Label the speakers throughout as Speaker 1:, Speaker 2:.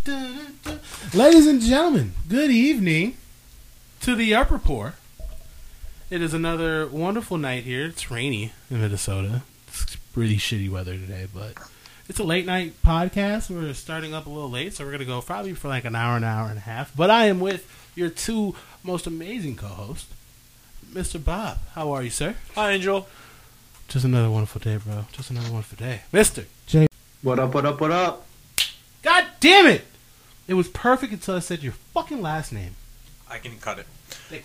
Speaker 1: Ladies and gentlemen, good evening to the upper pour. It is another wonderful night here. It's rainy in Minnesota. It's pretty shitty weather today, but it's a late night podcast. We're starting up a little late, so we're going to go probably for like an hour and a half. But I am with your two most amazing co-hosts, Mr. Bob. How are you, sir?
Speaker 2: Hi, Angel.
Speaker 1: Just another wonderful day, bro. Just another wonderful day. Mr. J.
Speaker 3: What up, what up, what up?
Speaker 1: God damn it! It was perfect until I said your fucking last name.
Speaker 2: I can cut it.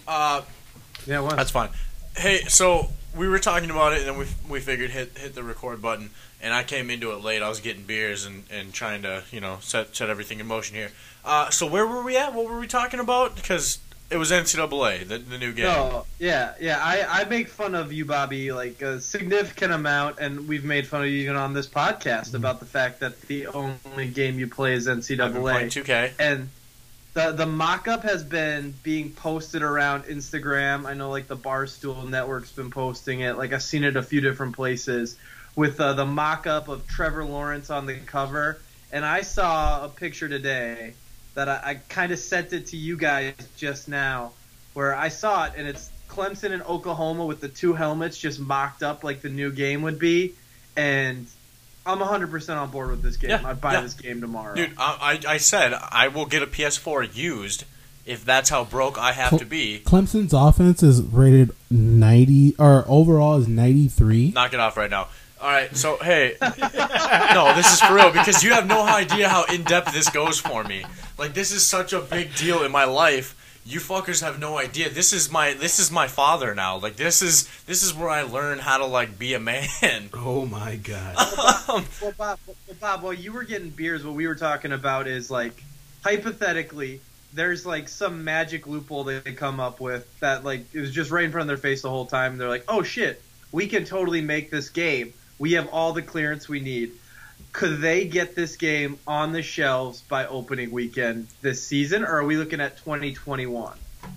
Speaker 3: Yeah, what?
Speaker 2: That's fine. Hey, so we were talking about it, and then we figured hit the record button, and I came into it late. I was getting beers and trying to, set everything in motion here. So where were we at? What were we talking about? Because it was NCAA, the new game.
Speaker 3: Oh, yeah. I make fun of you, Bobby, like a significant amount, and we've made fun of you even on this podcast about the fact that the only game you play is NCAA.
Speaker 2: I've been playing 2K.
Speaker 3: And the mock-up has been being posted around Instagram. I know, like, the Barstool Network's been posting it. Like, I've seen it a few different places with the mock-up of Trevor Lawrence on the cover. And I saw a picture today that I kind of sent it to you guys just now, where I saw it, and it's Clemson and Oklahoma with the two helmets just mocked up like the new game would be, and I'm 100% on board with this game.
Speaker 2: Yeah,
Speaker 3: I'd buy this game tomorrow.
Speaker 2: Dude, I said I will get a PS4 used if that's how broke I have to be.
Speaker 1: Clemson's offense is rated 90, or overall is 93.
Speaker 2: Knock it off right now. All right, so, hey, no, this is for real, because you have no idea how in-depth this goes for me. Like, this is such a big deal in my life. You fuckers have no idea. This is my father now. Like, this is where I learn how to, like, be a man.
Speaker 1: Oh, my God.
Speaker 3: Well, Bob, while you were getting beers, what we were talking about is, like, hypothetically, there's, like, some magic loophole they come up with that, like, it was just right in front of their face the whole time, and they're like, oh, shit, we can totally make this game. We have all the clearance we need. Could they get this game on the shelves by opening weekend this season, or are we looking at 2021?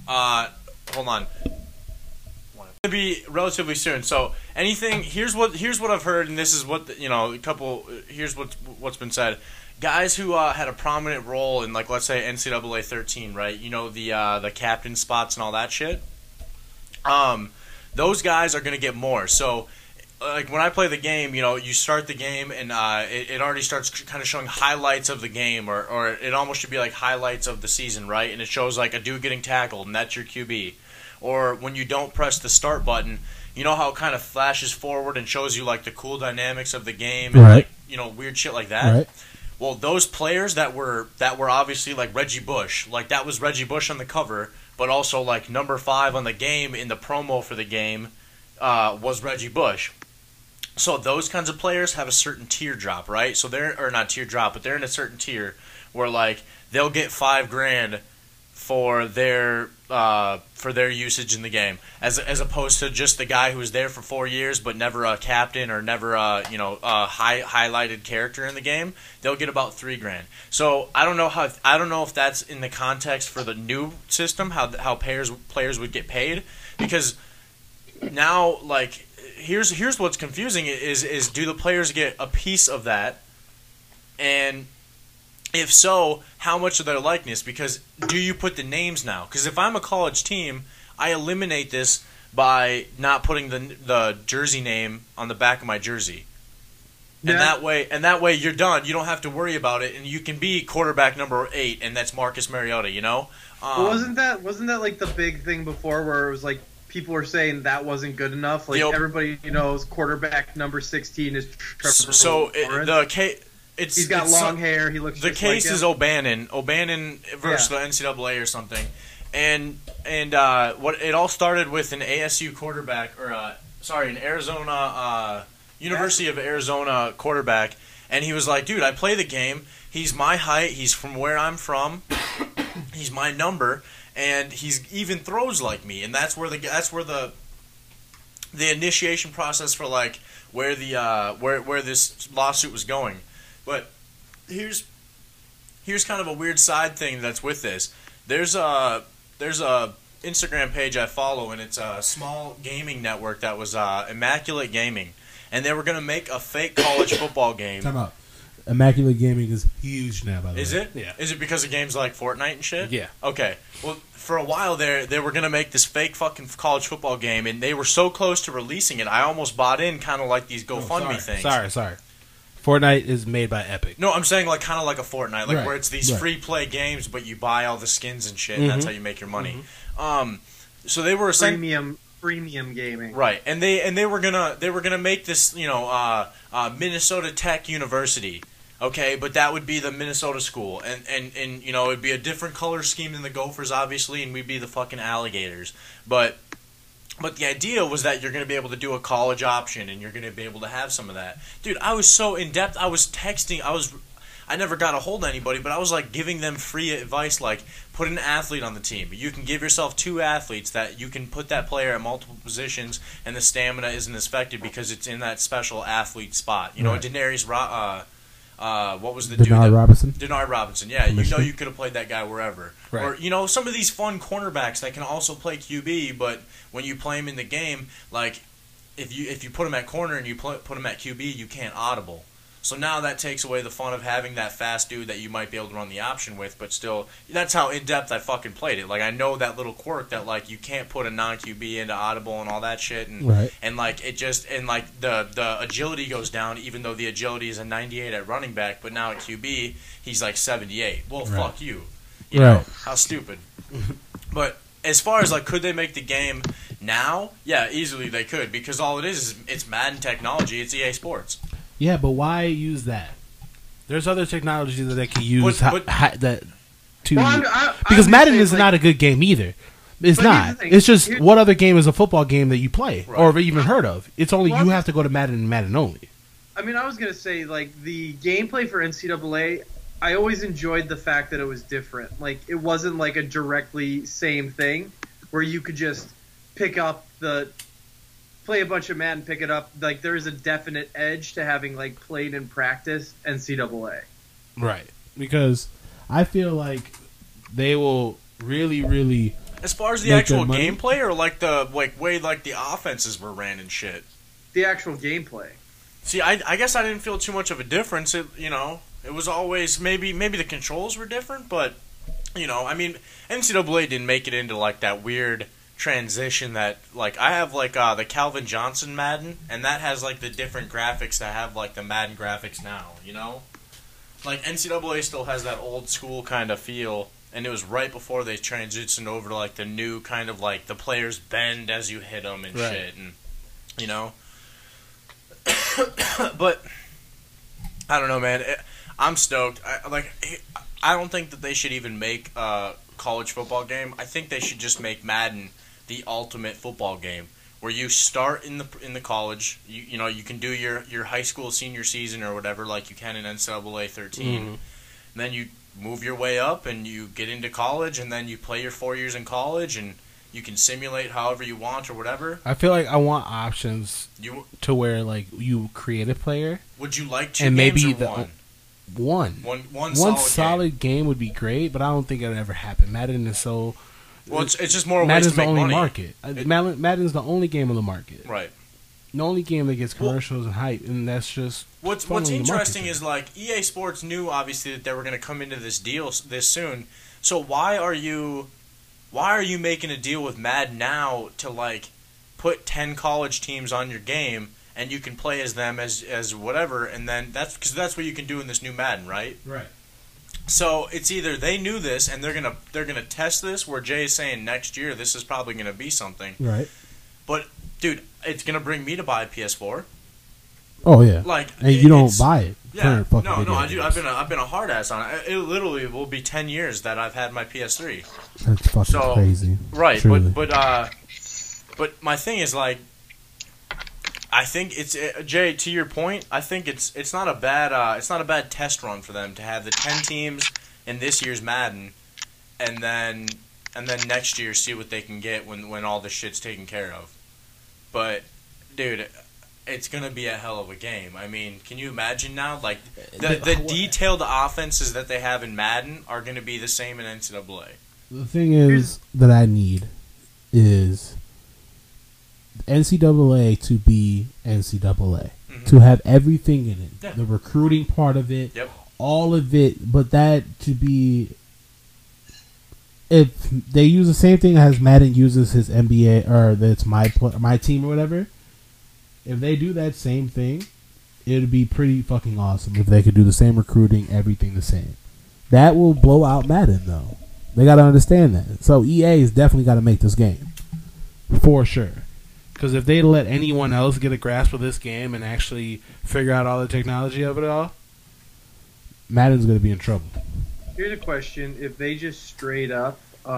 Speaker 2: Hold on. It's gonna be relatively soon. So anything. Here's what I've heard, and this is what Here's what's been said. Guys who had a prominent role in, like, let's say NCAA 13, right? You know, the captain spots and all that shit. Those guys are gonna get more. So, like, when I play the game, you start the game and it already starts kind of showing highlights of the game, or it almost should be like highlights of the season, right? And it shows like a dude getting tackled, and that's your QB. Or when you don't press the start button, you know how it kind of flashes forward and shows you like the cool dynamics of the game, and
Speaker 1: right.
Speaker 2: like, weird shit like that.
Speaker 1: Right.
Speaker 2: Well, those players that were obviously like Reggie Bush, like that was Reggie Bush on the cover, but also like number 5 on the game in the promo for the game was Reggie Bush. So those kinds of players have a certain teardrop, right? So they're not teardrop, but they're in a certain tier where, like, they'll get $5,000 for their usage in the game, as opposed to just the guy who was there for 4 years but never a captain or never a highlighted character in the game. They'll get about $3,000. So I don't know if that's in the context for the new system, how players would get paid, because now, like, Here's what's confusing is do the players get a piece of that, and if so, how much of their likeness? Because do you put the names now? Because if I'm a college team, I eliminate this by not putting the jersey name on the back of my jersey, and that way you're done. You don't have to worry about it, and you can be quarterback number 8, and that's Marcus Mariota.
Speaker 3: Wasn't that like the big thing before, where it was like, people were saying that wasn't good enough. Like, everybody knows quarterback number 16 is Trevor Lawrence. He's got long hair. He looks.
Speaker 2: The
Speaker 3: just
Speaker 2: case
Speaker 3: like
Speaker 2: is O'Bannon versus the NCAA or something, and what it all started with an ASU quarterback, or an Arizona University of Arizona quarterback, and he was like, dude, I play the game. He's my height. He's from where I'm from. He's my number. And he's even throws like me, and that's where the initiation process for, like, where this lawsuit was going. But here's kind of a weird side thing that's with this. There's a Instagram page I follow, and it's a small gaming network that was Immaculate Gaming, and they were gonna make a fake college football game.
Speaker 1: Time out. Immaculate Gaming is huge now, by the way.
Speaker 2: Is it?
Speaker 1: Yeah.
Speaker 2: Is it because of games like Fortnite and shit?
Speaker 1: Yeah.
Speaker 2: Okay. Well, for a while there, they were going to make this fake fucking college football game, and they were so close to releasing it, I almost bought in kind of like these GoFundMe things.
Speaker 1: Sorry. Fortnite is made by Epic.
Speaker 2: No, I'm saying like kind of like a Fortnite, like
Speaker 1: Right,
Speaker 2: where it's these
Speaker 1: right.
Speaker 2: free play games, but you buy all the skins and shit, and that's how you make your money.
Speaker 1: Mm-hmm.
Speaker 2: So they were essentially
Speaker 3: Premium gaming.
Speaker 2: right, and they were gonna make this, Minnesota Tech University, okay, but that would be the Minnesota school, and it'd be a different color scheme than the Gophers, obviously, and we'd be the fucking Alligators, but the idea was that you're going to be able to do a college option, and you're going to be able to have some of that. Dude, I was so in-depth. I was texting. I never got a hold of anybody, but I was, like, giving them free advice, like, put an athlete on the team. You can give yourself 2 athletes that you can put that player at multiple positions, and the stamina isn't affected because it's in that special athlete spot.
Speaker 1: Right.
Speaker 2: Denarius what was the
Speaker 1: Denard
Speaker 2: dude?
Speaker 1: Robinson?
Speaker 2: Denard Robinson, yeah.
Speaker 1: Michigan.
Speaker 2: You could have played that guy wherever.
Speaker 1: Right.
Speaker 2: Or, some of these fun cornerbacks that can also play QB, but when you play him in the game, like, if you put him at corner and you put him at QB, you can't audible. So now that takes away the fun of having that fast dude that you might be able to run the option with, but still, that's how in-depth I fucking played it. Like, I know that little quirk that, like, you can't put a non-QB into audible and all that shit, and
Speaker 1: Right.
Speaker 2: and like, it just, and like, the agility goes down, even though the agility is a 98 at running back, but now at QB, he's like 78. Well,
Speaker 1: Right.
Speaker 2: fuck you. You know,
Speaker 1: Right.
Speaker 2: how stupid. But as far as, like, could they make the game now? Yeah, easily they could, because all it is it's Madden technology, it's EA Sports.
Speaker 1: Yeah, but why use that? There's other technology that they can use
Speaker 2: But-
Speaker 1: that to
Speaker 3: Well,
Speaker 1: because
Speaker 3: I'm
Speaker 1: Madden
Speaker 3: just
Speaker 1: is
Speaker 3: saying,
Speaker 1: not a good game either. It's
Speaker 3: But here's
Speaker 1: not.
Speaker 3: the thing.
Speaker 1: It's just
Speaker 3: Here's-
Speaker 1: what other game is a football game that you play
Speaker 2: Right.
Speaker 1: or have even heard of? It's only
Speaker 3: Well,
Speaker 1: you have to go to Madden and Madden only.
Speaker 3: I mean, I was gonna say like the gameplay for NCAA. I always enjoyed the fact that it was different. Like it wasn't like a directly same thing where you could just pick up play a bunch of Madden, pick it up. Like there is a definite edge to having like played in practice NCAA.
Speaker 1: Right. Because I feel like they will really
Speaker 2: As far as the
Speaker 1: Make
Speaker 2: actual
Speaker 1: their money?
Speaker 2: gameplay, or like the way like the offenses were ran and shit.
Speaker 3: The actual gameplay.
Speaker 2: See, I guess I didn't feel too much of a difference. It was always maybe the controls were different, but I mean, NCAA didn't make it into like that weird transition that like I have like the Calvin Johnson Madden, and that has like the different graphics that have like the Madden graphics now. Like NCAA still has that old school kind of feel. And it was right before they transitioned over to like the new kind of like the players bend as you hit them and
Speaker 1: Right.
Speaker 2: shit, and but I don't know, man. I'm stoked. I don't think that they should even make a college football game. I think they should just make Madden the ultimate football game, where you start in the college. You can do your high school senior season or whatever, like you can in NCAA 13, and then you move your way up and you get into college, and then you play your 4 years in college, and you can simulate however you want or whatever.
Speaker 1: I feel like I want options
Speaker 2: You
Speaker 1: to where like you create a player
Speaker 2: would you like 2
Speaker 1: and
Speaker 2: games
Speaker 1: maybe
Speaker 2: or
Speaker 1: the
Speaker 2: one?
Speaker 1: one
Speaker 2: One
Speaker 1: solid game would be great, but I don't think it'll ever happen. Madden is so
Speaker 2: Well, it's just more ways
Speaker 1: Madden's
Speaker 2: to
Speaker 1: the
Speaker 2: make
Speaker 1: only
Speaker 2: money.
Speaker 1: market. Madden's the only game on the market.
Speaker 2: Right.
Speaker 1: The only game that gets
Speaker 2: Well-
Speaker 1: commercials and hype, and that's just
Speaker 2: What's
Speaker 1: funneling the
Speaker 2: interesting
Speaker 1: market.
Speaker 2: is like EA Sports knew obviously that they were going to come into this deal this soon. So why are you making a deal with Madden now to like put 10 college teams on your game and you can play as them as whatever, and then that's because that's what you can do in this new Madden, right?
Speaker 1: right.
Speaker 2: So it's either they knew this and they're gonna test this, where Jay is saying next year this is probably gonna be something.
Speaker 1: Right.
Speaker 2: But dude, it's gonna bring me to buy a PS4.
Speaker 1: Oh yeah.
Speaker 2: Like,
Speaker 1: and you don't
Speaker 2: it's-
Speaker 1: buy it.
Speaker 2: Yeah,
Speaker 1: for fucking
Speaker 2: no,
Speaker 1: video
Speaker 2: I do.
Speaker 1: games.
Speaker 2: I've been a hard ass on it. It literally will be 10 years that I've had my PS3.
Speaker 1: That's fucking
Speaker 2: So-
Speaker 1: crazy.
Speaker 2: Right,
Speaker 1: Truly.
Speaker 2: but my thing is like, I think it's Jay. To your point, I think it's not a bad test run for them to have the 10 teams in this year's Madden, and then next year see what they can get when all this shit's taken care of. But dude, it's gonna be a hell of a game. I mean, can you imagine now? Like the detailed offenses that they have in Madden are gonna be the same in NCAA.
Speaker 1: The thing is that I need is NCAA to be NCAA.
Speaker 4: to have everything in it.
Speaker 2: Yeah.
Speaker 4: The recruiting part of it,
Speaker 2: Yep.
Speaker 4: all of it, but that to be, if they use the same thing as Madden uses his NBA or that's my team or whatever, if they do that same thing, it would be pretty fucking awesome if they could do the same recruiting, everything the same. That will blow out Madden though. They got to understand that. So EA's definitely got to make this game for sure.
Speaker 1: Because if they let anyone else get a grasp of this game and actually figure out all the technology of it all,
Speaker 4: Madden's going to be in trouble.
Speaker 3: Here's a question: if they just straight up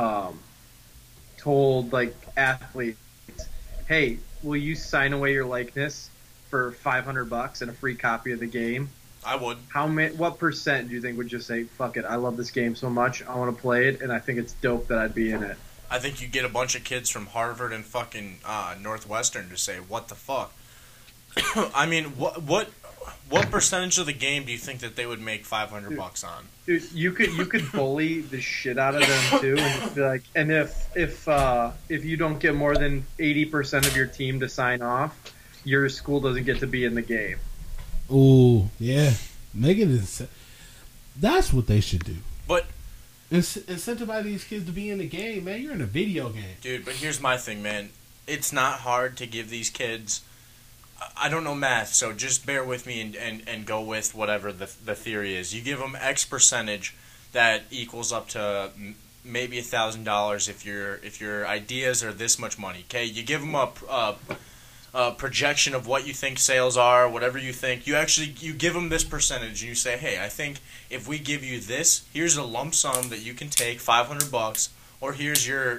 Speaker 3: told like athletes, "Hey, will you sign away your likeness for $500 and a free copy of the game?"
Speaker 2: I would.
Speaker 3: What percent do you think would just say, "Fuck it, I love this game so much, I want to play it, and I think it's dope that I'd be in it"?
Speaker 2: I think you get a bunch of kids from Harvard and fucking Northwestern to say, "What the fuck?" I mean, what percentage of the game do you think that they would make $500 on?
Speaker 3: Dude, you could bully the shit out of them too, and just be like, and if you don't get more than 80% of your team to sign off, your school doesn't get to be in the game.
Speaker 4: Ooh, yeah. Make it. That's what they should do.
Speaker 2: But
Speaker 1: incentivize these kids to be in the game, man. You're in a video game.
Speaker 2: dude, but here's my thing, man. It's not hard to give these kids. I don't know math, so just bear with me and go with whatever the theory is. You give them X percentage that equals up to maybe $1,000 if your ideas are this much money. Okay, you give them a projection of what you think sales are, whatever you think. You give them this percentage, and you say, hey, I think if we give you this, here's a lump sum that you can take, $500, or here's your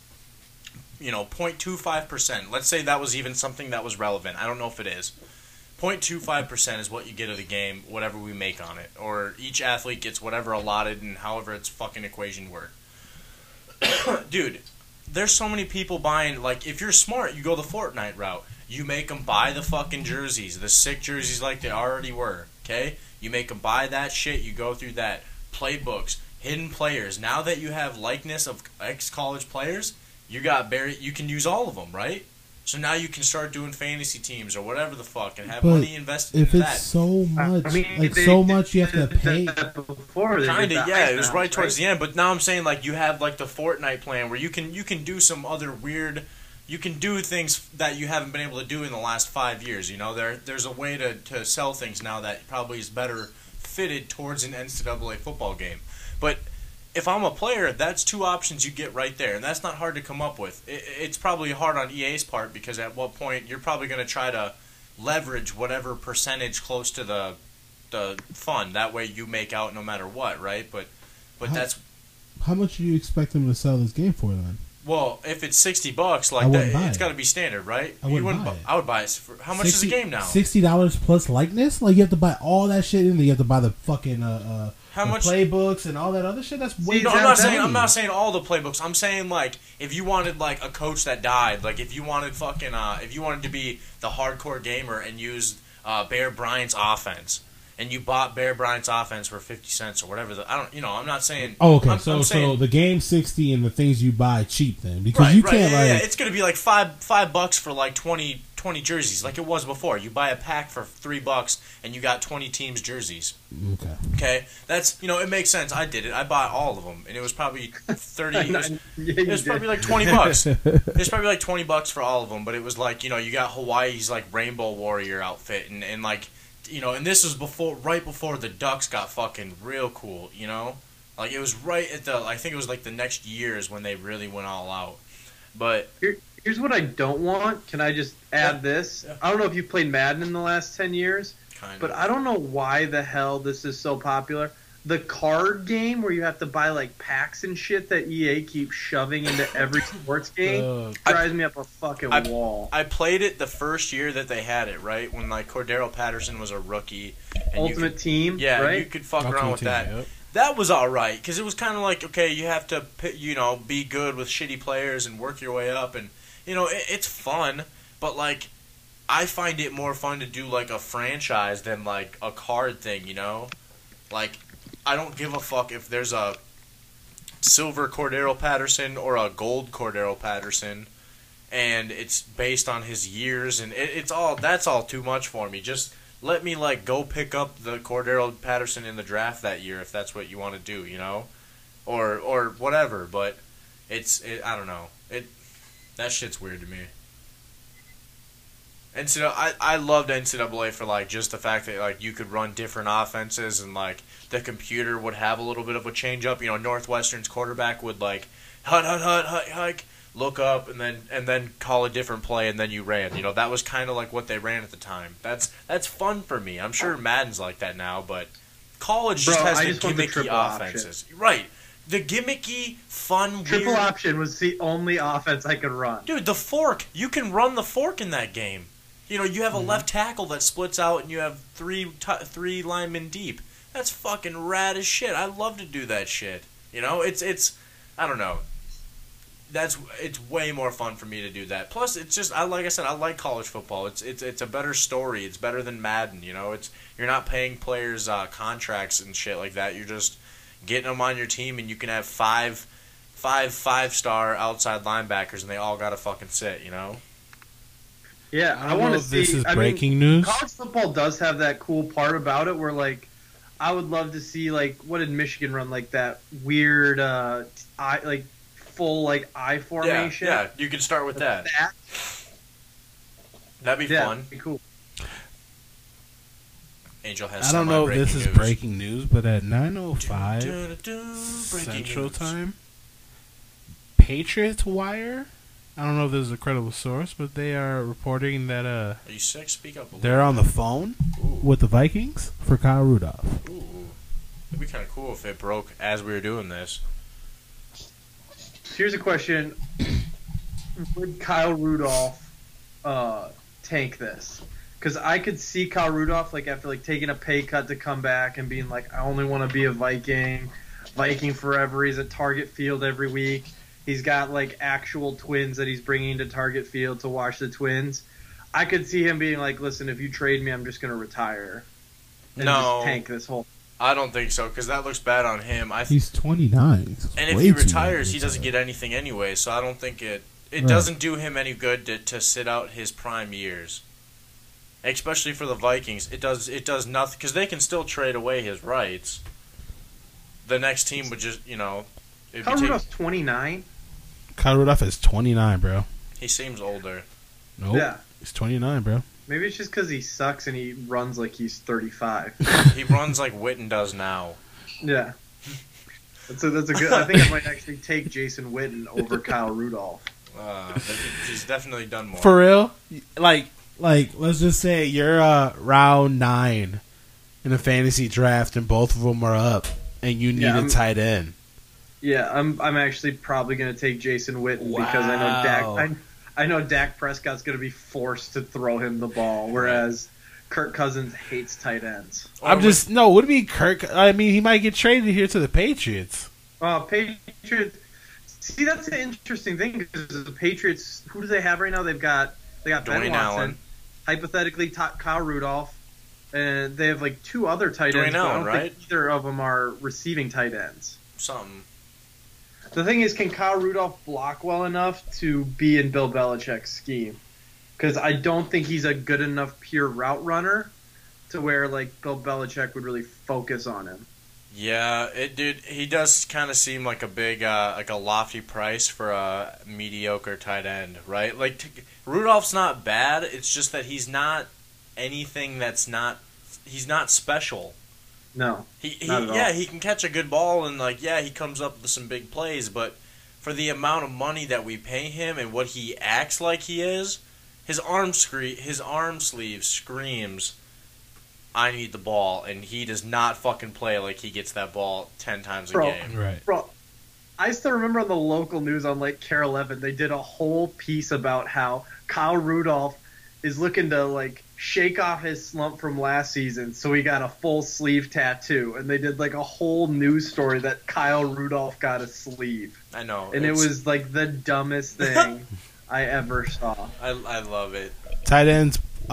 Speaker 2: 0.25%. Let's say that was even something that was relevant. I don't know if it is. 0.25% is what you get of the game, whatever we make on it. Or each athlete gets whatever allotted and however its fucking equation works. Dude, there's so many people buying, like, if you're smart, you go the Fortnite route. You make them buy the fucking jerseys, the sick jerseys like they already were, okay? You make them buy that shit, you go through that. Playbooks, hidden players. Now that you have likeness of ex-college players, you can use all of them, right? So now you can start doing fantasy teams or whatever the fuck and have money invested
Speaker 4: if
Speaker 2: in
Speaker 4: it's
Speaker 2: that.
Speaker 4: so much,
Speaker 3: I mean,
Speaker 4: so much you have to pay.
Speaker 2: Kinda, yeah. It was right towards the end, but now I'm saying like you have like the Fortnite plan where you can do some other weird. You can do things that you haven't been able to do in the last 5 years. You know, there's a way to sell things now that probably is better fitted towards an NCAA football game. But if I'm a player, that's two options you get right there, and that's not hard to come up with. It's probably hard on EA's part because at what point you're probably going to try to leverage whatever percentage close to the fund. That way you make out no matter what, right? But that's
Speaker 4: how much do you expect them to sell this game for then?
Speaker 2: Well, if it's $60, like that, it's got to be standard, right?
Speaker 4: I wouldn't buy it.
Speaker 2: I would buy it. For, how much is the game now?
Speaker 4: $60 plus likeness. Like you have to buy all that shit, and you have to buy the fucking
Speaker 2: how much
Speaker 4: playbooks and all that other shit. That's way.
Speaker 2: No, I'm not saying all the playbooks. I'm saying like if you wanted like a coach that died, like if you wanted fucking if you wanted to be the hardcore gamer and use Bear Bryant's offense. And you bought Bear Bryant's offense for 50 cents or whatever. I'm not saying.
Speaker 4: Oh, okay.
Speaker 2: I'm
Speaker 4: So
Speaker 2: saying,
Speaker 4: the game 60 and the things you buy cheap then because you can't like.
Speaker 2: It's gonna be like $5 for like 20 jerseys, like it was before. You buy a pack for $3 and you got 20 teams jerseys.
Speaker 4: Okay.
Speaker 2: Okay, that's it makes sense. I did it. I bought all of them, and it was probably 30. It was probably like $20. It was probably like $20 for all of them, but it was like you got Hawaii's like Rainbow Warrior outfit and like. And this was right before the Ducks got fucking real cool, Like, it was right at I think it was like the next years when they really went all out. But
Speaker 3: here's what I don't want. Can I just add this?
Speaker 2: Yeah.
Speaker 3: I don't know if you've played Madden in the last 10 years,
Speaker 2: kind
Speaker 3: but I don't know why the hell this is so popular. The card game where you have to buy like packs and shit that EA keeps shoving into every sports game drives me up a fucking wall.
Speaker 2: I played it the first year that they had it, right? When like Cordero Patterson was a rookie. And
Speaker 3: Ultimate Team,
Speaker 2: yeah,
Speaker 3: right?
Speaker 2: You could fuck around with that.
Speaker 1: Yep.
Speaker 2: That was all right because it was kind of like, okay, you have to be good with shitty players and work your way up, and it's fun, but like I find it more fun to do like a franchise than like a card thing, like. I don't give a fuck if there's a silver Cordero Patterson or a gold Cordero Patterson. and it's based on his years, and that's all too much for me. Just let me like go pick up the Cordero Patterson in the draft that year if that's what you want to do, you know, or whatever. But I don't know. That shit's weird to me. I loved NCAA for like just the fact that like you could run different offenses and like the computer would have a little bit of a change up. You know, Northwestern's quarterback would like hike, look up, and then call a different play, and then you ran. You know, that was kind of like what they ran at the time. That's fun for me. I'm sure Madden's like that now, but college just has the gimmicky offenses. Right. The gimmicky, fun,
Speaker 3: triple
Speaker 2: weird...
Speaker 3: option was the only offense I could run.
Speaker 2: Dude, the fork. You can run the fork in that game. You know, you have a left tackle that splits out, and you have three linemen deep. That's fucking rad as shit. I love to do that shit. You know, it's I don't know. It's way more fun for me to do that. Plus, it's just like I said, I like college football. It's a better story. It's better than Madden. You know, you're not paying players contracts and shit like that. You're just getting them on your team, and you can have five-star outside linebackers, and they all got to fucking sit. You know.
Speaker 3: Yeah,
Speaker 1: I want to see. This is breaking news.
Speaker 3: College football does have that cool part about it, where like I would love to see like what did Michigan run, like that weird full like I formation.
Speaker 2: Yeah, you can start with that. That'd be fun.
Speaker 3: That'd be cool.
Speaker 2: Angel has.
Speaker 1: I don't know if this is breaking news, but at 9:05 Central Time, Patriots Wire. I don't know if this is a credible source, but they are reporting that
Speaker 2: Are you sick? Speak up a little.
Speaker 1: They're on the phone with the Vikings for Kyle Rudolph.
Speaker 2: Ooh. It'd be kind of cool if it broke as we were doing this.
Speaker 3: Here's a question: would Kyle Rudolph tank this? Because I could see Kyle Rudolph like after like taking a pay cut to come back and being like, I only want to be a Viking forever. He's at Target Field every week. He's got like actual twins that he's bringing to Target Field to watch the twins. I could see him being like, listen, if you trade me, I'm just going to retire. And just tank this whole.
Speaker 2: I don't think so, because that looks bad on him.
Speaker 4: He's 29.
Speaker 2: And if he retires, he doesn't get anything anyway, so I don't think it doesn't do him any good to sit out his prime years. Especially for the Vikings. It does nothing, because they can still trade away his rights. The next team would just, you know...
Speaker 3: Kyle Rudolph's 29?
Speaker 1: Kyle Rudolph is 29, bro.
Speaker 2: He seems older.
Speaker 1: Nope. Yeah. He's 29, bro.
Speaker 3: Maybe it's just because he sucks and he runs like he's 35.
Speaker 2: He runs like Witten does now.
Speaker 3: Yeah. That's a good... I think I might actually take Jason Witten over Kyle Rudolph.
Speaker 2: He's definitely done more.
Speaker 1: For real? Like, let's just say you're round 9 in a fantasy draft and both of them are up and you need a tight end.
Speaker 3: Yeah, I'm actually probably going to take Jason Witten because I know Dak Prescott's going to be forced to throw him the ball, whereas Kirk Cousins hates tight ends.
Speaker 1: What do you mean Kirk? I mean, he might get traded here to the Patriots.
Speaker 3: Patriots. See, that's an interesting thing because the Patriots, who do they have right now? They got Ben Watson,
Speaker 2: Allen.
Speaker 3: Hypothetically Kyle Rudolph, and they have like 2 other tight ends.
Speaker 2: Allen,
Speaker 3: I don't
Speaker 2: right?
Speaker 3: think either of them are receiving tight ends.
Speaker 2: Something.
Speaker 3: The thing is, can Kyle Rudolph block well enough to be in Bill Belichick's scheme? Because I don't think he's a good enough pure route runner to where like Bill Belichick would really focus on him.
Speaker 2: Yeah, he does kind of seem like a big, like a lofty price for a mediocre tight end, right? Like Rudolph's not bad. It's just that he's not anything he's not special.
Speaker 3: No,
Speaker 2: not at all. He can catch a good ball and he comes up with some big plays, but for the amount of money that we pay him and what he acts like he is, his arm sleeve screams, I need the ball, and he does not fucking play like he gets that ball 10 times a game.
Speaker 1: Right.
Speaker 3: Bro, I still remember on the local news on like KARE 11, they did a whole piece about how Kyle Rudolph is looking to like shake off his slump from last season, so he got a full sleeve tattoo, and they did like a whole news story that Kyle Rudolph got a sleeve.
Speaker 2: I know,
Speaker 3: and it was like the dumbest thing I ever saw.
Speaker 2: I love it.
Speaker 1: Tight ends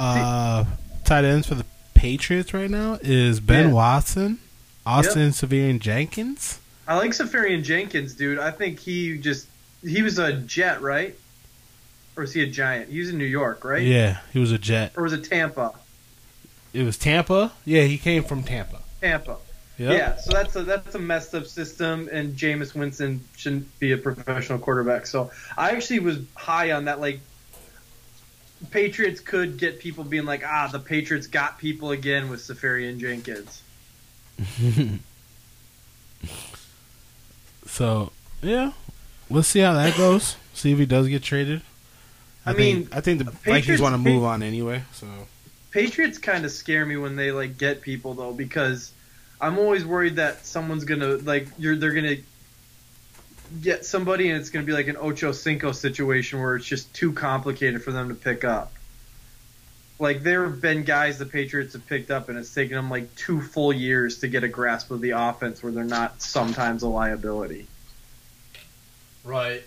Speaker 1: for the Patriots right now is Ben Watson, Austin Seferian Jenkins.
Speaker 3: I like Seferian Jenkins, dude. I think he was a Jet, right? Or is he a Giant? He was in New York, right?
Speaker 1: Yeah, he was a Jet.
Speaker 3: Or was it Tampa?
Speaker 1: It was Tampa. Yeah, he came from Tampa.
Speaker 3: Tampa.
Speaker 1: Yep.
Speaker 3: Yeah, so that's a messed up system, and Jameis Winston shouldn't be a professional quarterback. So I actually was high on that. Like, Patriots could get people being like, the Patriots got people again with Safarian Jenkins.
Speaker 1: So yeah, let's see how that goes. See if he does get traded. I think the Vikings want to move on anyway. So
Speaker 3: Patriots kind of scare me when they like get people though, because I'm always worried that someone's gonna they're gonna get somebody and it's gonna be like an Ocho Cinco situation where it's just too complicated for them to pick up. Like, there have been guys the Patriots have picked up and it's taken them like 2 full years to get a grasp of the offense where they're not sometimes a liability.
Speaker 2: Right.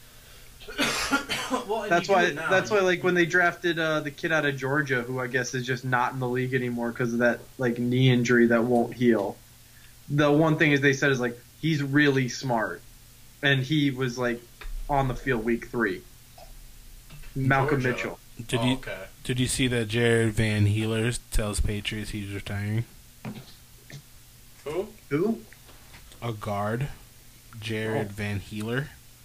Speaker 2: Well,
Speaker 3: That's why like when they drafted the kid out of Georgia, who I guess is just not in the league anymore because of that like knee injury that won't heal. The one thing is they said is like he's really smart, and he was like on the field week 3. Malcolm
Speaker 2: Georgia.
Speaker 3: Mitchell.
Speaker 1: Did you see that Jared Van Heeler tells Patriots he's retiring?
Speaker 3: Who?
Speaker 1: A guard, Jared Van Heeler.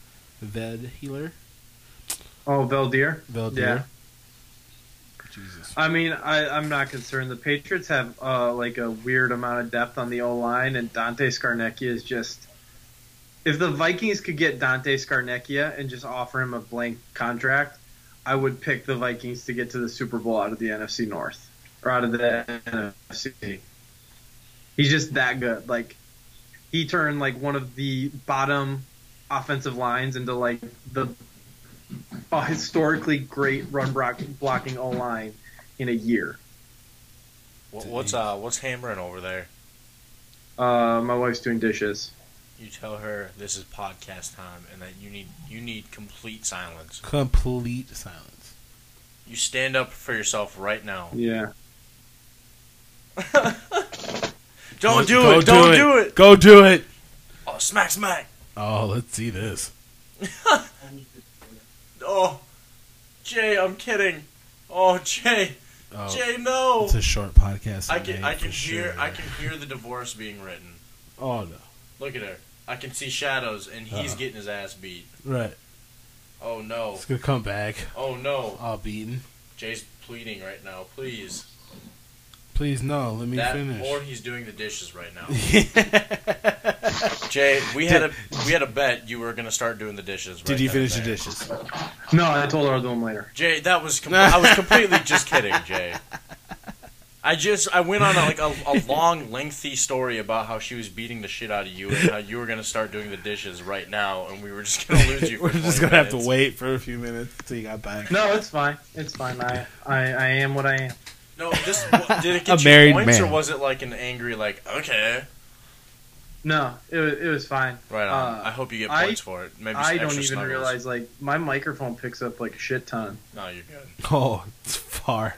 Speaker 3: Oh, Veldier. Yeah.
Speaker 1: Jesus.
Speaker 3: I mean, I'm not concerned. The Patriots have like a weird amount of depth on the O-line, and Dante Scarnecchia is just... If the Vikings could get Dante Scarnecchia and just offer him a blank contract, I would pick the Vikings to get to the Super Bowl out of the NFC North. Or out of the NFC. He's just that good. Like, he turned like one of the bottom offensive lines into like the historically great run blocking O-line in a year.
Speaker 2: What's hammering over there?
Speaker 3: My wife's doing dishes.
Speaker 2: You tell her this is podcast time and that you need complete silence.
Speaker 1: Complete silence.
Speaker 2: You stand up for yourself right now.
Speaker 3: Yeah.
Speaker 2: Don't do it.
Speaker 1: Go do it.
Speaker 2: Oh, smack.
Speaker 1: Oh, let's see this.
Speaker 2: Oh, Jay, I'm kidding. Oh, Jay.
Speaker 1: Oh,
Speaker 2: Jay, no.
Speaker 1: It's a short podcast.
Speaker 2: I can hear the divorce being written.
Speaker 1: Oh no.
Speaker 2: Look at her. I can see shadows, and he's getting his ass beat.
Speaker 1: Right.
Speaker 2: Oh, no.
Speaker 1: It's going to come back.
Speaker 2: Oh, no.
Speaker 1: All beaten.
Speaker 2: Jay's pleading right now. Please.
Speaker 1: Please, no. Let me finish.
Speaker 2: Or he's doing the dishes right now. Jay, we had a bet you were going to start doing the dishes. Right.
Speaker 1: Did you finish the dishes?
Speaker 3: No, I told her I'll do them later.
Speaker 2: Jay, I was completely just kidding, Jay. I went on a long, lengthy story about how she was beating the shit out of you and how you were going to start doing the dishes right now, and we were just going to lose you for
Speaker 1: We're just going to have to wait for a few minutes until you got back.
Speaker 3: No, it's fine. It's fine. I am what I am.
Speaker 2: No, did it get you
Speaker 1: married
Speaker 2: points,
Speaker 1: man.
Speaker 2: or was it like an angry, like, okay?
Speaker 3: No, it was fine.
Speaker 2: Right on. I hope you get points for it. Maybe
Speaker 3: I
Speaker 2: some
Speaker 3: don't
Speaker 2: extra
Speaker 3: even
Speaker 2: snuggles.
Speaker 3: realize, like, my microphone picks up, like, a shit ton.
Speaker 2: No, you're good.
Speaker 1: Oh, it's far.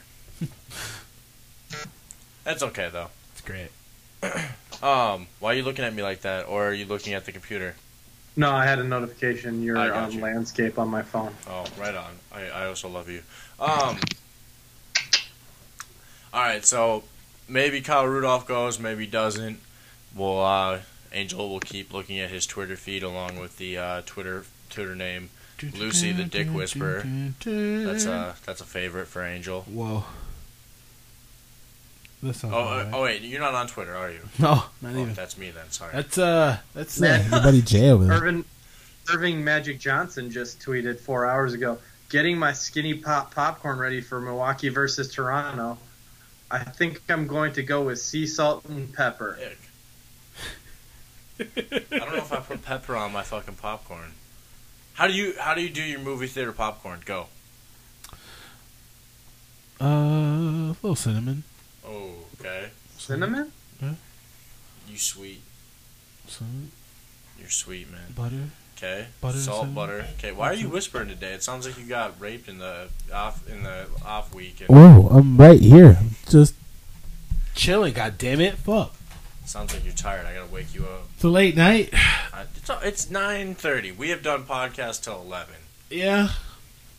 Speaker 2: That's okay, though.
Speaker 1: It's great.
Speaker 2: Why are you looking at me like that, or are you looking at the computer?
Speaker 3: No, I had a notification. You're
Speaker 2: I got
Speaker 3: on
Speaker 2: you.
Speaker 3: landscape on my phone.
Speaker 2: Oh, right on. I also love you. Alright, so maybe Kyle Rudolph goes, maybe doesn't. Well, Angel will keep looking at his Twitter feed along with the Twitter name, Lucy the Dick Whisperer. That's a favorite for Angel.
Speaker 1: Whoa.
Speaker 2: Oh, wait, you're not on Twitter, are you?
Speaker 1: No, not even.
Speaker 2: That's me then. Sorry.
Speaker 1: That's
Speaker 3: Man.
Speaker 4: Your buddy Jay over there.
Speaker 3: Irving Magic Johnson just tweeted 4 hours ago, getting my skinny popcorn ready for Milwaukee versus Toronto. I think I'm going to go with sea salt and pepper.
Speaker 2: I don't know if I put pepper on my fucking popcorn. How do you do your movie theater popcorn? Go.
Speaker 1: a little cinnamon.
Speaker 2: Oh, okay.
Speaker 3: Cinnamon?
Speaker 1: Yeah.
Speaker 2: You sweet.
Speaker 1: Some
Speaker 2: You're sweet, man.
Speaker 1: butter.
Speaker 2: Okay.
Speaker 1: Butter,
Speaker 2: Salt,
Speaker 1: cinnamon.
Speaker 2: butter. Okay. Why are you whispering today? It sounds like you got raped in the off week. And
Speaker 4: Whoa, I'm right here. Just
Speaker 1: Chilling, god damn it. Fuck.
Speaker 2: sounds like you're tired. I gotta wake you up.
Speaker 1: It's a late night.
Speaker 2: It's 9:30. We have done podcast till 11.
Speaker 1: Yeah.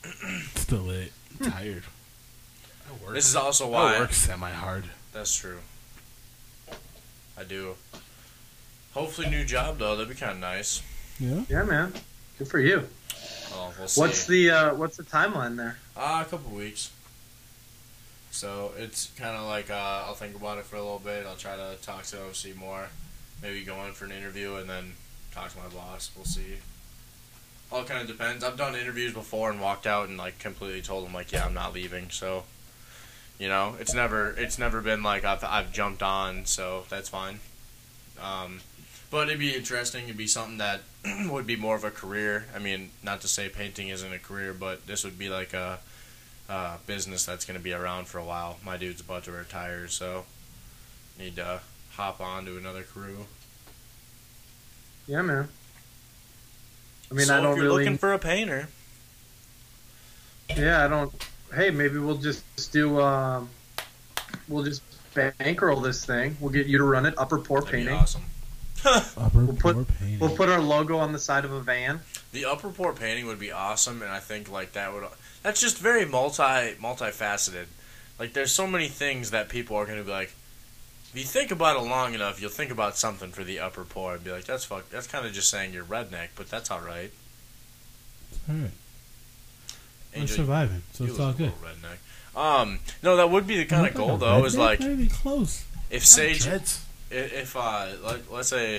Speaker 1: Still lit. I'm tired. I work.
Speaker 2: This is also
Speaker 1: I
Speaker 2: why.
Speaker 1: work semi-hard.
Speaker 2: That's true. I do. Hopefully, new job though. That'd be kind of nice.
Speaker 4: Yeah.
Speaker 3: Yeah, man. Good for you.
Speaker 2: Oh, we'll see.
Speaker 3: What's the timeline there?
Speaker 2: A couple weeks. So it's kind of like I'll think about it for a little bit. I'll try to talk to OC more. Maybe go in for an interview and then talk to my boss. We'll see. All kind of depends. I've done interviews before and walked out and like completely told them like, yeah, I'm not leaving. So, you know, it's never been like I've jumped on. So that's fine. But it'd be interesting. It'd be something that would be more of a career. I mean, not to say painting isn't a career, but this would be like a business that's going to be around for a while. My dude's about to retire, so need to hop on to another crew.
Speaker 3: Yeah, man. I mean,
Speaker 2: so
Speaker 3: I don't
Speaker 2: if you're
Speaker 3: really.
Speaker 2: looking for a painter,
Speaker 3: Yeah, I don't. Hey, maybe we'll just do. We'll just bankroll this thing. We'll get you to run it. Upper Pour
Speaker 2: that'd be
Speaker 3: Painting.
Speaker 2: awesome.
Speaker 4: Upper
Speaker 3: We'll put-
Speaker 4: Pour Painting.
Speaker 3: We'll put our logo on the side of a van.
Speaker 2: The upper pour painting would be awesome, and I think like that's just very multifaceted. Like there's so many things that people are going to be like, if you think about it long enough, you'll think about something for the upper pour and be like, that's kind of just saying you're redneck, but that's all right.
Speaker 4: All right. We're
Speaker 2: Angel,
Speaker 4: surviving, so
Speaker 2: you
Speaker 4: it's
Speaker 2: look
Speaker 4: all
Speaker 2: a
Speaker 4: good.
Speaker 2: little redneck. No, that would be the kind of goal though. Is like
Speaker 4: not even close.
Speaker 2: if Sage,
Speaker 1: Dreads.
Speaker 2: if let's say,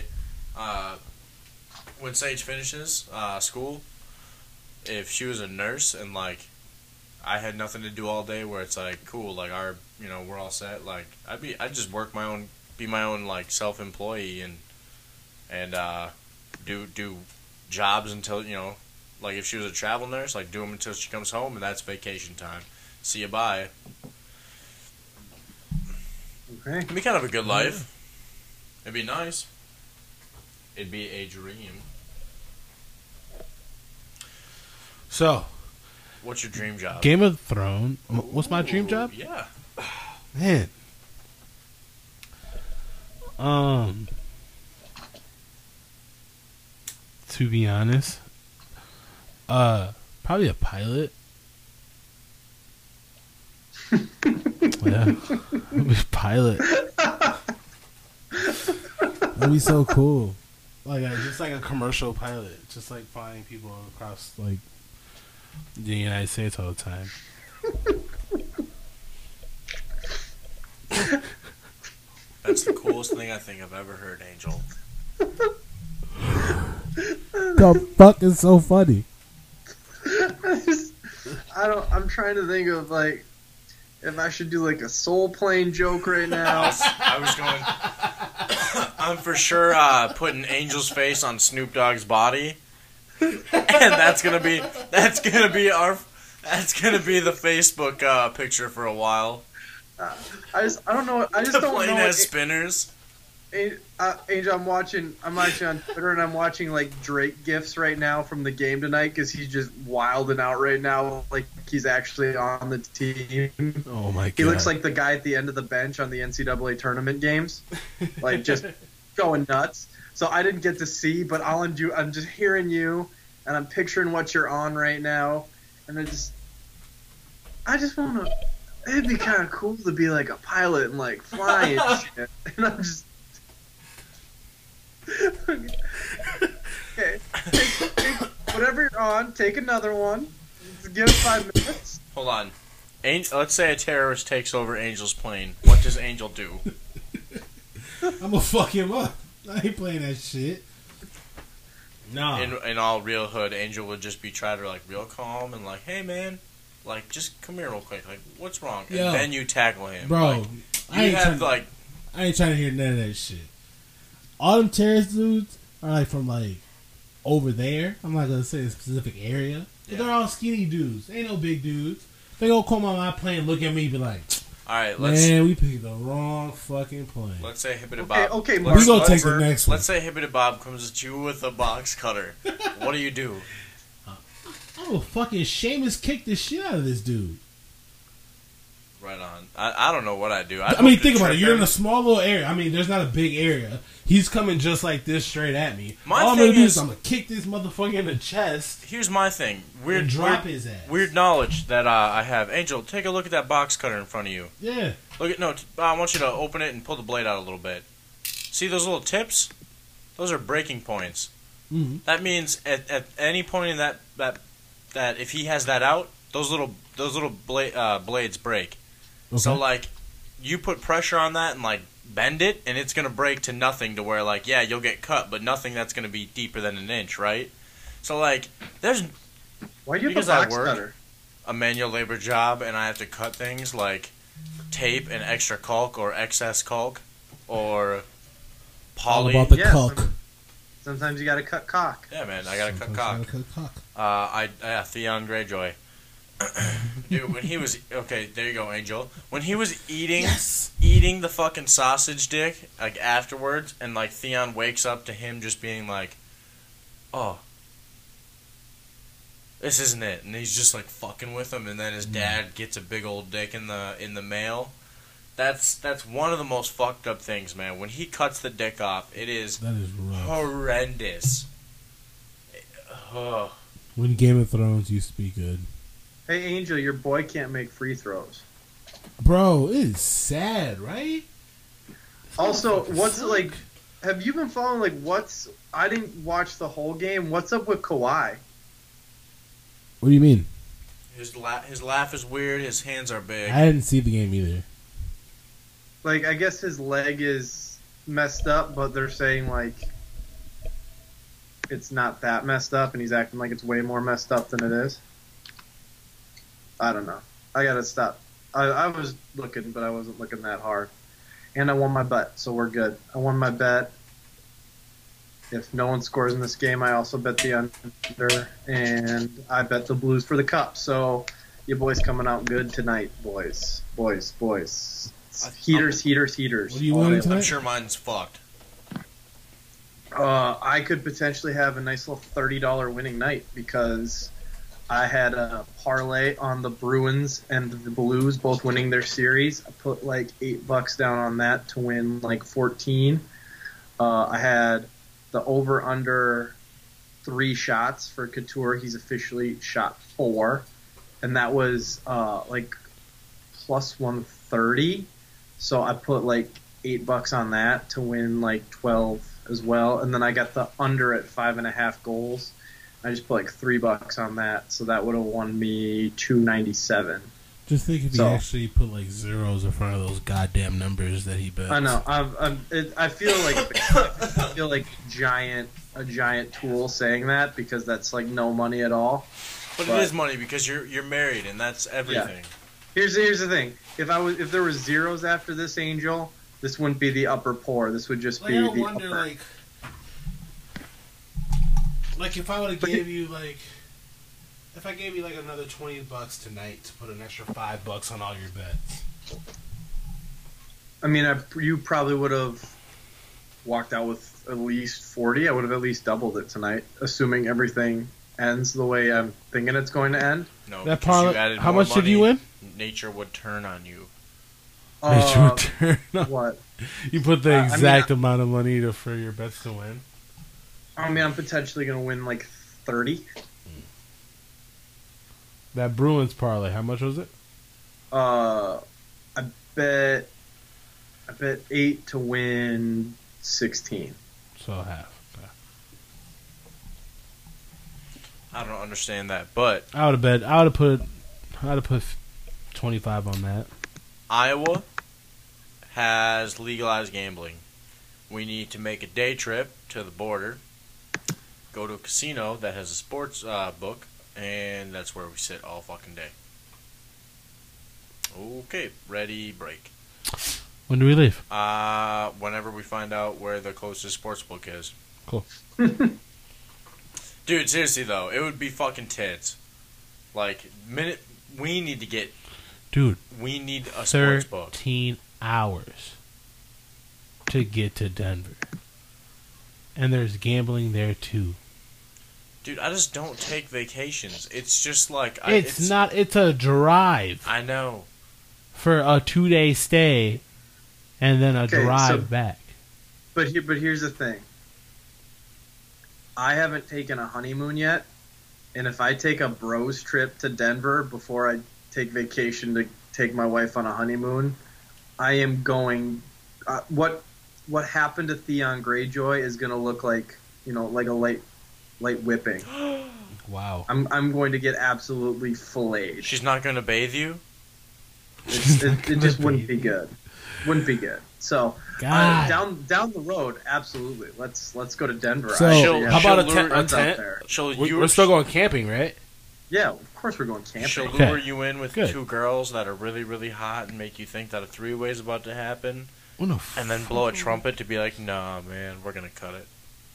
Speaker 2: when Sage finishes school, if she was a nurse and like I had nothing to do all day, where it's like cool, like we're all set. Like I'd just work be my own like self-employee and do jobs until like if she was a travel nurse, like do them until she comes home, and that's vacation time. See you, bye.
Speaker 3: Okay.
Speaker 2: It'd be kind of a good life. It'd be nice. It'd be a dream.
Speaker 1: So,
Speaker 2: What's your dream job?
Speaker 1: Game of Thrones. What's my dream job?
Speaker 2: Yeah.
Speaker 1: Man. To be honest, probably a pilot. Yeah, pilot.
Speaker 4: That'd be so cool.
Speaker 1: Like just like a commercial pilot, just like flying people across like the United States all the time.
Speaker 2: That's the coolest thing I think I've ever heard, Angel.
Speaker 4: The fuck is so funny?
Speaker 3: I'm trying to think of like if I should do like a soul plane joke right now.
Speaker 2: I was going. I'm for sure putting Angel's face on Snoop Dogg's body, and that's gonna be the Facebook picture for a while.
Speaker 3: I don't know. I just
Speaker 2: The
Speaker 3: don't
Speaker 2: plane
Speaker 3: know.
Speaker 2: has spinners.
Speaker 3: Angel, I'm actually on Twitter and I'm watching like Drake gifs right now from the game tonight because he's just wilding out right now, like he's actually on the team.
Speaker 1: Oh my god!
Speaker 3: He looks like the guy at the end of the bench on the NCAA tournament games, like just going nuts. So I didn't get to see, but I'm just hearing you and I'm picturing what you're on right now, and I just want to. It'd be kind of cool to be like a pilot and like fly and shit, and I'm just. Okay, take whatever you're on, take another one. Give it 5 minutes.
Speaker 2: Hold on. Let's say a terrorist takes over Angel's plane. What does Angel do?
Speaker 4: I'm gonna fuck him up. I ain't playing that shit. Nah.
Speaker 2: In all real hood, Angel would just be trying to like real calm and like, hey man, like just come here real quick. Like, what's wrong? And
Speaker 4: Yo.
Speaker 2: then you tackle him,
Speaker 4: Bro,
Speaker 2: Like,
Speaker 4: I
Speaker 2: you
Speaker 4: ain't
Speaker 2: have
Speaker 4: trying,
Speaker 2: like,
Speaker 4: I ain't trying to hear none of that shit. All them terrorist dudes are like from like over there. I'm not gonna say a specific area. But
Speaker 2: Yeah.
Speaker 4: they're all skinny dudes. They ain't no big dudes. They gonna come on my plane, look at me, and be like,
Speaker 2: all right,
Speaker 4: "Man, we picked the wrong fucking plane."
Speaker 2: let's say Hibbity Bob.
Speaker 3: Okay,
Speaker 4: We gonna take the
Speaker 3: Mark,
Speaker 4: next one.
Speaker 2: Let's say Hibbity Bob comes at you with a box cutter. What do you do?
Speaker 4: I'm gonna fucking Sheamus kick the shit out of this dude.
Speaker 2: Right on. I don't know what I'd do.
Speaker 1: I mean, think about it. You're in a small little area. I mean, there's not a big area. He's coming just like this straight at me. All I'm going to do is I'm going to kick this motherfucker in the chest.
Speaker 2: Here's my thing.
Speaker 1: Drop his ass.
Speaker 2: Weird knowledge that I have. Angel, take a look at that box cutter in front of you.
Speaker 1: Yeah.
Speaker 2: I want you to open it and pull the blade out a little bit. See those little tips? Those are breaking points.
Speaker 1: Mm-hmm.
Speaker 2: That means at any point in that if he has that out, those little blades break.
Speaker 1: Okay.
Speaker 2: So like, you put pressure on that and like bend it, and it's gonna break to nothing. To where like, yeah, you'll get cut, but nothing that's gonna be deeper than an inch, right? So like, there's
Speaker 3: why do you have a box cutter?
Speaker 2: A manual labor job, and I have to cut things like tape and extra caulk or excess caulk or poly.
Speaker 4: All about the caulk.
Speaker 3: Sometimes you gotta cut cock.
Speaker 2: Yeah, man, I gotta cut cock. Theon Greyjoy. Dude, when he was there you go, Angel. When he was eating the fucking sausage dick, like afterwards, and like Theon wakes up to him just being like, "Oh, this isn't it," and he's just like fucking with him, and then his dad gets a big old dick in the mail. That's one of the most fucked up things, man. When he cuts the dick off, that is rough. Horrendous.
Speaker 4: When Game of Thrones used to be good.
Speaker 3: Hey, Angel, your boy can't make free throws.
Speaker 4: Bro, it is sad, right?
Speaker 3: Also, what's like? Have you been following I didn't watch the whole game. What's up with Kawhi?
Speaker 4: What do you mean?
Speaker 2: His laugh is weird. His hands are big.
Speaker 4: I didn't see the game either.
Speaker 3: Like, I guess his leg is messed up, but they're saying like it's not that messed up, and he's acting like it's way more messed up than it is. I don't know. I gotta stop. I was looking, but I wasn't looking that hard. And I won my bet, so we're good. I won my bet. If no one scores in this game, I also bet the under, and I bet the Blues for the cup. So your boys coming out good tonight, boys. Heaters.
Speaker 4: What are you winning tonight?
Speaker 2: I'm sure mine's fucked.
Speaker 3: I could potentially have a nice little $30 winning night because I had a parlay on the Bruins and the Blues both winning their series. I put like $8 down on that to win like 14. I had the over under 3 shots for Couture. He's officially shot 4, and that was like plus 130. So I put like $8 on that to win like 12 as well, and then I got the under at 5.5 goals. I just put like $3 on that, so that would have won me $297.
Speaker 4: Just think if he actually put like zeros in front of those goddamn numbers that he bet.
Speaker 3: I know. I feel like a giant tool saying that because that's like no money at all.
Speaker 2: But it is money because you're married and that's everything.
Speaker 3: Yeah. Here's the thing. If there were zeros after this, Angel, this wouldn't be the upper pour. This would just be the upper.
Speaker 1: Like if I would have gave you if I gave you like another $20 tonight to put an extra $5 on all your bets.
Speaker 3: I mean, you probably would have walked out with at least 40. I would have at least doubled it tonight, assuming everything ends the way I'm thinking it's going to end.
Speaker 2: No,
Speaker 1: that parlay. How much did you win?
Speaker 2: Nature would turn on you.
Speaker 1: Nature would turn on.
Speaker 3: What?
Speaker 1: You put the exact amount of money for your bets to win.
Speaker 3: I mean, I'm potentially going to win like 30.
Speaker 1: That Bruins parlay, how much was it?
Speaker 3: I bet 8 to win 16.
Speaker 1: So half. Okay.
Speaker 2: I don't understand that, but
Speaker 1: I would have put 25 on that.
Speaker 2: Iowa has legalized gambling. We need to make a day trip to the border, go to a casino that has a sports book, and that's where we sit all fucking day. Okay, ready, break.
Speaker 1: When do we leave?
Speaker 2: Whenever we find out where the closest sports book is.
Speaker 1: Cool.
Speaker 2: Dude, seriously though, it would be fucking tits. Like, we need to get...
Speaker 1: Dude.
Speaker 2: We need a sports book.
Speaker 1: 13 hours to get to Denver. And there's gambling there too.
Speaker 2: Dude, I just don't take vacations. It's just like...
Speaker 1: It's a drive.
Speaker 2: I know.
Speaker 1: for a 2-day stay and then a
Speaker 3: Okay,
Speaker 1: drive
Speaker 3: so-
Speaker 1: back.
Speaker 3: But here's the thing. I haven't taken a honeymoon yet, and if I take a bros trip to Denver before I take vacation to take my wife on a honeymoon, I am going. What happened to Theon Greyjoy is going to look like like a light whipping.
Speaker 1: Wow.
Speaker 3: I'm going to get absolutely filleted.
Speaker 2: She's not going to bathe you?
Speaker 3: It just wouldn't be good. Wouldn't be good. So
Speaker 1: God.
Speaker 3: down the road, absolutely. Let's go to Denver.
Speaker 4: So,
Speaker 3: Actually,
Speaker 1: how about a
Speaker 2: she'll
Speaker 1: tent?
Speaker 2: lure-
Speaker 1: A
Speaker 3: friends out
Speaker 1: tent?
Speaker 3: there.
Speaker 1: We're still going camping, right?
Speaker 3: Yeah, of course we're going camping.
Speaker 2: She'll
Speaker 1: Okay.
Speaker 2: lure you in with
Speaker 1: Good.
Speaker 2: 2 girls that are really, really hot and make you think that a 3-way is about to happen,
Speaker 1: Oh, no.
Speaker 2: and then blow a trumpet to be like, nah, man, we're going to cut it.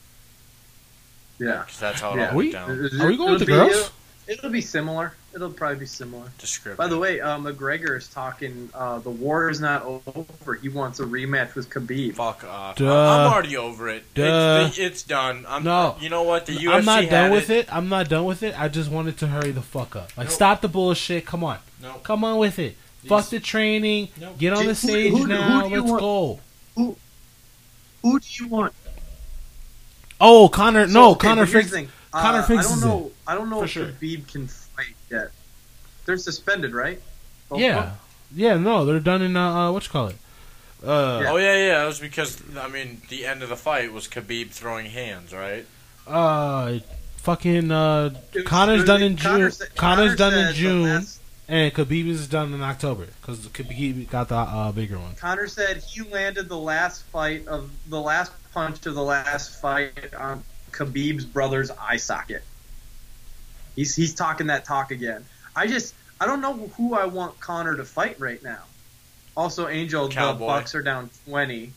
Speaker 3: Yeah.
Speaker 2: Because that's how it
Speaker 3: Yeah.
Speaker 2: all went down.
Speaker 1: Are we going with the
Speaker 3: It'll
Speaker 1: girls?
Speaker 3: It'll be similar. It'll probably be similar.
Speaker 2: Descriptive.
Speaker 3: By the way, McGregor is talking. The war is not over. He wants a rematch with Khabib.
Speaker 2: Fuck off.
Speaker 1: Duh.
Speaker 2: I'm already over it.
Speaker 1: Duh.
Speaker 2: It's done.
Speaker 1: No.
Speaker 2: You know what? The UFC
Speaker 1: I'm not done
Speaker 2: had
Speaker 1: with it. I'm not done with it. I just wanted to hurry the fuck up. Like,
Speaker 2: Nope.
Speaker 1: stop the bullshit. Come on.
Speaker 2: No.
Speaker 1: Come on with it. Fuck the training.
Speaker 2: Nope.
Speaker 1: Get on the
Speaker 3: Who-
Speaker 1: stage
Speaker 3: who
Speaker 1: now.
Speaker 3: do you
Speaker 1: Let's
Speaker 3: want?
Speaker 1: go.
Speaker 3: Who do you want?
Speaker 1: Oh, Connor.
Speaker 3: So,
Speaker 1: no,
Speaker 3: okay,
Speaker 1: Connor
Speaker 3: but here's
Speaker 1: Fricks.
Speaker 3: the thing.
Speaker 1: Connor
Speaker 3: I
Speaker 1: fixes
Speaker 3: don't know. I don't know
Speaker 1: For
Speaker 3: if
Speaker 1: sure.
Speaker 3: Khabib can fight yet. They're suspended, right? Both of
Speaker 1: Yeah.
Speaker 3: them?
Speaker 1: Yeah, no, they're done in, what you call it?
Speaker 2: Oh, yeah. It was because, I mean, the end of the fight was Khabib throwing hands, right?
Speaker 1: Fucking,
Speaker 3: It was-
Speaker 1: Connor's done in
Speaker 3: Connor
Speaker 1: June.
Speaker 3: said-
Speaker 1: Connor's done
Speaker 3: said
Speaker 1: in
Speaker 3: the
Speaker 1: June,
Speaker 3: last-
Speaker 1: and Khabib is done in October, because Khabib got the bigger one.
Speaker 3: Connor said he landed the last punch of the last fight on Khabib's brother's eye socket. He's talking that talk again. I don't know who I want Connor to fight right now. Also, Angel,
Speaker 2: Cowboy.
Speaker 3: the Bucks are down 20.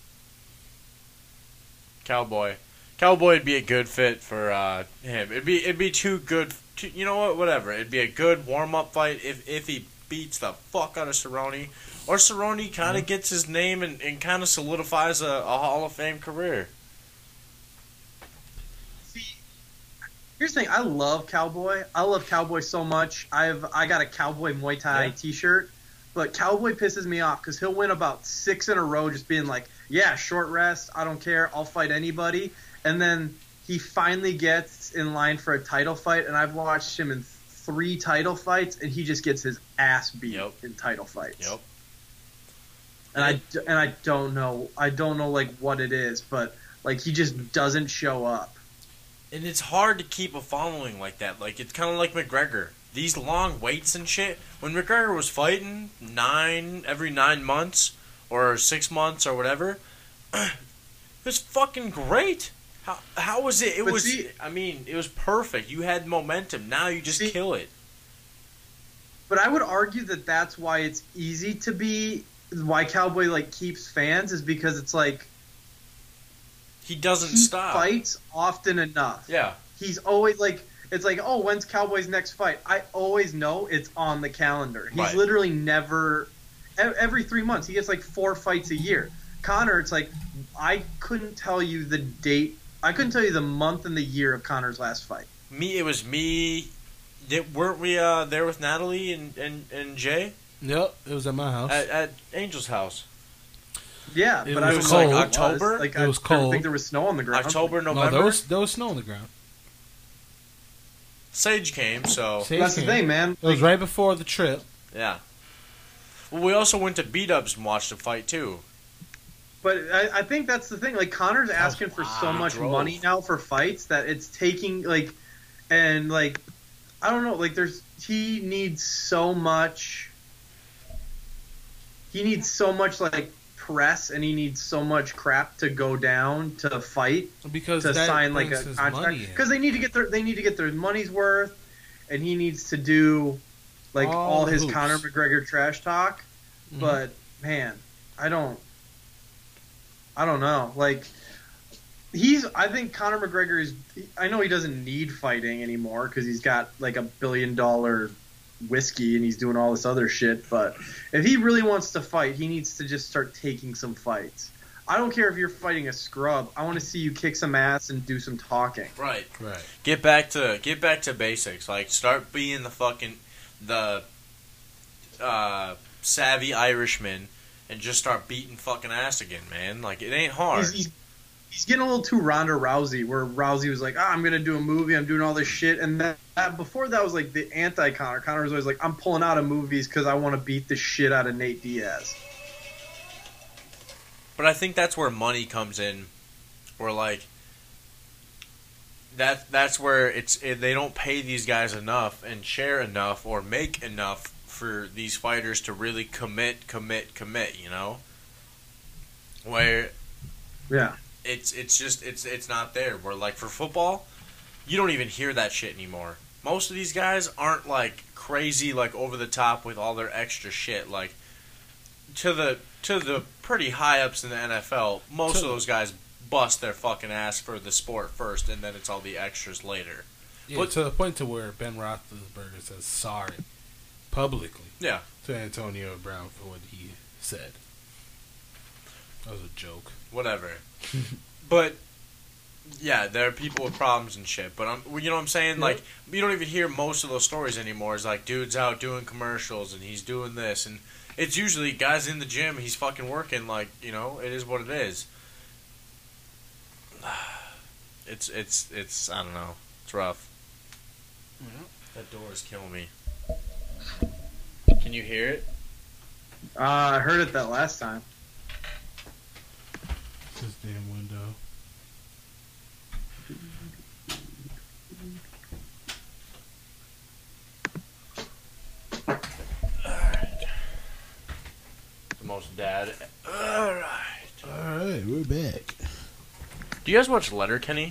Speaker 2: Cowboy. Cowboy would be a good fit for him. It'd be too good. You know what? Whatever. It'd be a good warm up fight if he beats the fuck out of Cerrone, or Cerrone kind of gets his name and kind of solidifies a Hall of Fame career.
Speaker 3: See, here's the thing. I love Cowboy. I love Cowboy so much. I got a Cowboy Muay Thai
Speaker 2: Yeah.
Speaker 3: T-shirt, but Cowboy pisses me off because he'll win about 6 in a row, just being like, "Yeah, short rest. I don't care. I'll fight anybody." And then he finally gets in line for a title fight, and I've watched him in 3 title fights, and he just gets his ass beat
Speaker 2: Yep.
Speaker 3: in title fights.
Speaker 2: Yep.
Speaker 3: And I don't know like what it is, but like he just doesn't show up.
Speaker 2: And it's hard to keep a following like that. Like, it's kind of like McGregor. These long waits and shit. When McGregor was fighting every 9 months or 6 months or whatever, it was fucking great. How was it? It
Speaker 3: But
Speaker 2: was.
Speaker 3: see-
Speaker 2: I mean, it was perfect. You had momentum. Now you just
Speaker 3: See-
Speaker 2: kill it.
Speaker 3: But I would argue that that's why it's easy to be why Cowboy like keeps fans is because it's like
Speaker 2: He doesn't
Speaker 3: he
Speaker 2: stop.
Speaker 3: fights often enough.
Speaker 2: Yeah.
Speaker 3: He's always like it's like, oh, when's Cowboy's next fight? I always know it's on the calendar. He's
Speaker 2: Right.
Speaker 3: literally never every 3 months he gets like 4 fights a year. Connor, it's like I couldn't tell you the date. I couldn't tell you the month and the year of Connor's last fight.
Speaker 2: It was me. Weren't we there with Natalie and Jay
Speaker 1: Yep, it was at my house.
Speaker 2: at Angel's house?
Speaker 3: Yeah,
Speaker 1: It
Speaker 3: but I
Speaker 1: was
Speaker 3: was
Speaker 1: cold.
Speaker 3: like
Speaker 2: October?
Speaker 3: Like,
Speaker 1: It was
Speaker 3: I don't
Speaker 1: cold.
Speaker 3: think there was snow on the ground.
Speaker 2: October,
Speaker 1: no,
Speaker 2: November.
Speaker 1: there was snow on the ground.
Speaker 2: Sage came, so
Speaker 1: Sage
Speaker 3: That's the
Speaker 1: came.
Speaker 3: thing, man.
Speaker 1: It was right before the trip.
Speaker 2: yeah. Well, we also went to B-Dubs and watched the fight too.
Speaker 3: But I think that's the thing. Like Connor's asking for so
Speaker 2: wow.
Speaker 3: much
Speaker 2: Drove.
Speaker 3: money now for fights that it's taking like, and like, I don't know. Like, he needs so much. He needs so much like press, and he needs so much crap to go down to fight
Speaker 1: Because
Speaker 3: to
Speaker 1: that
Speaker 3: sign like
Speaker 1: brings
Speaker 3: a
Speaker 1: his
Speaker 3: contract
Speaker 1: money in.
Speaker 3: because they need to get their money's worth, and he needs to do like
Speaker 1: All
Speaker 3: all
Speaker 1: the
Speaker 3: his
Speaker 1: hoops.
Speaker 3: Conor McGregor trash talk.
Speaker 1: Mhm.
Speaker 3: But man, I don't know. Like I think Conor McGregor is. I know he doesn't need fighting anymore because he's got like $1 billion whiskey and he's doing all this other shit. But if he really wants to fight, he needs to just start taking some fights. I don't care if you're fighting a scrub. I want to see you kick some ass and do some talking.
Speaker 2: Right.
Speaker 1: Right.
Speaker 2: Get back to basics. Like, start being the savvy Irishman and just start beating fucking ass again, man. Like, it ain't hard.
Speaker 3: He's getting a little too Ronda Rousey, where Rousey was like, I'm going to do a movie, I'm doing all this shit. And that before that was like the anti-Conor. Conor was always like, I'm pulling out of movies because I want to beat the shit out of Nate Diaz.
Speaker 2: But I think that's where money comes in, where like that's where they don't pay these guys enough and share enough or make enough for these fighters to really commit, you know? Where
Speaker 3: yeah,
Speaker 2: it's not there. Where like for football, you don't even hear that shit anymore. Most of these guys aren't like crazy, like over the top with all their extra shit. Like to the pretty high ups in the NFL, most of those guys bust their fucking ass for the sport first, and then it's all the extras later.
Speaker 1: Yeah, but to the point to where Ben Roethlisberger says sorry publicly.
Speaker 2: Yeah.
Speaker 1: To Antonio Brown for what he said. That was a joke.
Speaker 2: Whatever. But yeah, there are people with problems and shit. But you know what I'm saying? Like, you don't even hear most of those stories anymore. It's like dude's out doing commercials and he's doing this, and it's usually guys in the gym. He's fucking working. Like, you know, it is what it is. It's I don't know. It's rough.
Speaker 1: Yeah.
Speaker 2: That door is killing me. Can you hear it?
Speaker 3: I heard it that last time.
Speaker 4: This damn window.
Speaker 2: The most dad. Alright.
Speaker 4: Alright, we're back.
Speaker 2: Do you guys watch Letterkenny?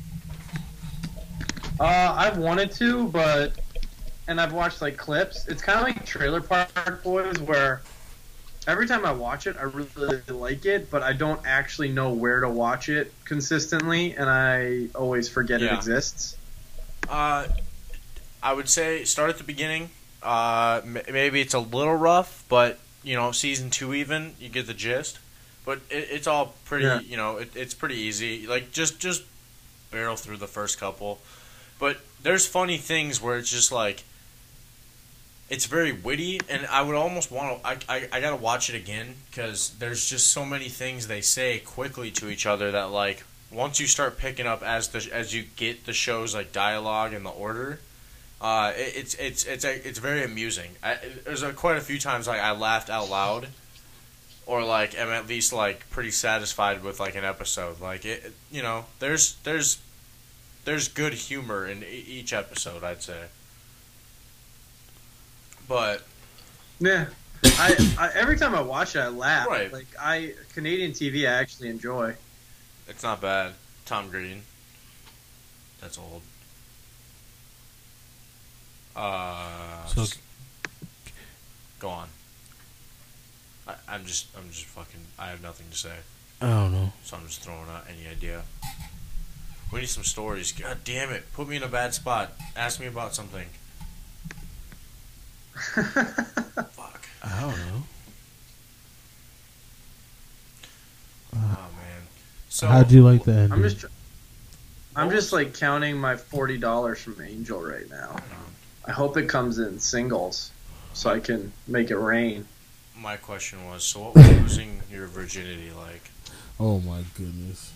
Speaker 3: I've wanted to, and I've watched like clips. It's kind of like Trailer Park Boys, where every time I watch it, I really like it, but I don't actually know where to watch it consistently, and I always forget it exists.
Speaker 2: I would say start at the beginning. Maybe it's a little rough, but you know, season 2 even, you get the gist. But it's all pretty, you know, it's pretty easy. Like just barrel through the first couple. But there's funny things where it's just like, it's very witty, and I would almost want to. I gotta watch it again because there's just so many things they say quickly to each other that like once you start picking up as you get the show's like dialogue and the order, it's very amusing. There's quite a few times like I laughed out loud, or like am at least like pretty satisfied with like an episode. Like it, you know, there's good humor in each episode, I'd say. But
Speaker 3: yeah, I every time I watch it, I laugh.
Speaker 2: Right.
Speaker 3: Like Canadian TV, I actually enjoy.
Speaker 2: it's not bad. Tom Green. That's old.
Speaker 4: So
Speaker 2: Go on. I'm just fucking. I have nothing to say,
Speaker 4: I don't know.
Speaker 2: so I'm just throwing out any idea. We need some stories. God damn it! Put me in a bad spot. Ask me about something. Fuck.
Speaker 4: I don't know.
Speaker 2: Oh man. So
Speaker 4: How'd you like the ending?
Speaker 3: I'm just like counting my $40 from Angel right now. I hope it comes in singles, so I can make it rain.
Speaker 2: my question was, so what was losing your virginity like?
Speaker 4: Oh my goodness.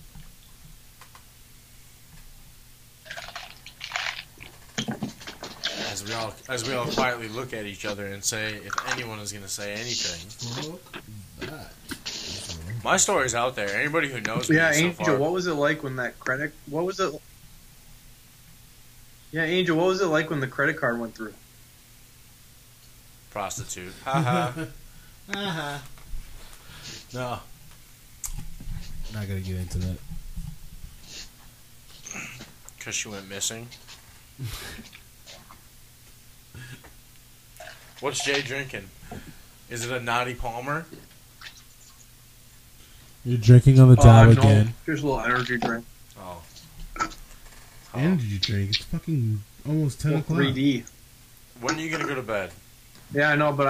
Speaker 2: As we all quietly look at each other and say, if anyone is gonna say anything.
Speaker 4: Fuck that.
Speaker 2: My story's out there. Anybody who knows me
Speaker 3: Yeah,
Speaker 2: so
Speaker 3: Angel,
Speaker 2: far.
Speaker 3: what was it like when that credit? What was it? Yeah, Angel, what was it like when the credit card went through?
Speaker 2: Prostitute. Haha.
Speaker 4: Uh-huh. No. Not gonna get into that.
Speaker 2: Because she went missing. What's Jay drinking? Is it a Naughty Palmer?
Speaker 4: You're drinking on the job
Speaker 3: No.
Speaker 4: again.
Speaker 3: Here's a little energy drink.
Speaker 2: Oh.
Speaker 4: Energy drink. It's fucking almost 10 o'clock.
Speaker 3: 3D.
Speaker 2: When are you gonna go to bed?
Speaker 3: Yeah, I know, but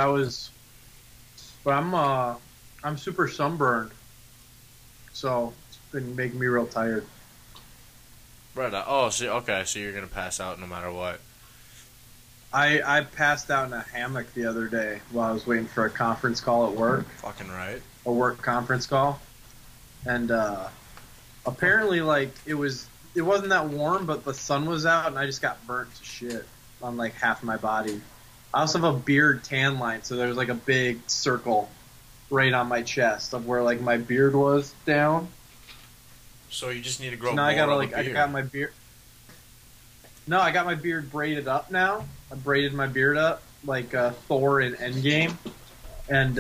Speaker 3: I'm super sunburned, so it's been making me real tired.
Speaker 2: Right. Oh, so okay. So you're gonna pass out no matter what.
Speaker 3: I passed out in a hammock the other day while I was waiting for a conference call at work.
Speaker 2: Fucking right.
Speaker 3: A work conference call. And apparently, like, it wasn't that warm, but the sun was out, and I just got burnt to shit on, like, half my body. I also have a beard tan line, so there's, like, a big circle right on my chest of where, like, my beard was down.
Speaker 2: So you just need to grow
Speaker 3: Now
Speaker 2: more
Speaker 3: I gotta,
Speaker 2: of a
Speaker 3: like, I
Speaker 2: beard.
Speaker 3: got my beard... No, I got my beard braided up now. I braided my beard up like Thor in Endgame, and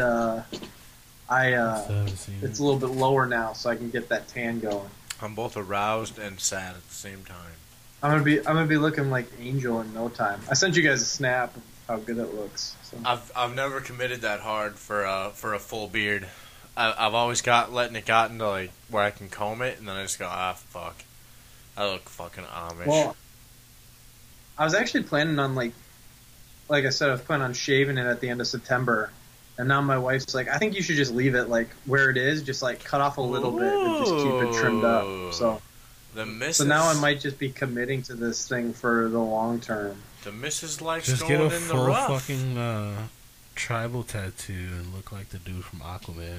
Speaker 3: it's a little bit lower now, so I can get that tan going.
Speaker 2: I'm both aroused and sad at the same time.
Speaker 3: I'm gonna be looking like Angel in no time. I sent you guys a snap of how good it looks. So.
Speaker 2: I've never committed that hard for a full beard. I've always letting it into like where I can comb it, and then I just go, fuck, I look fucking Amish.
Speaker 3: Well, I was actually planning on like I said, I was planning on shaving it at the end of September, and now my wife's like, I think you should just leave it like where it is, just like cut off a little bit and just keep it trimmed up. So now I might just be committing to this thing for the long term.
Speaker 2: The missus likes
Speaker 1: just
Speaker 2: going
Speaker 1: get a
Speaker 2: in the
Speaker 1: full
Speaker 2: rough.
Speaker 1: fucking tribal tattoo and look like the dude from Aquaman.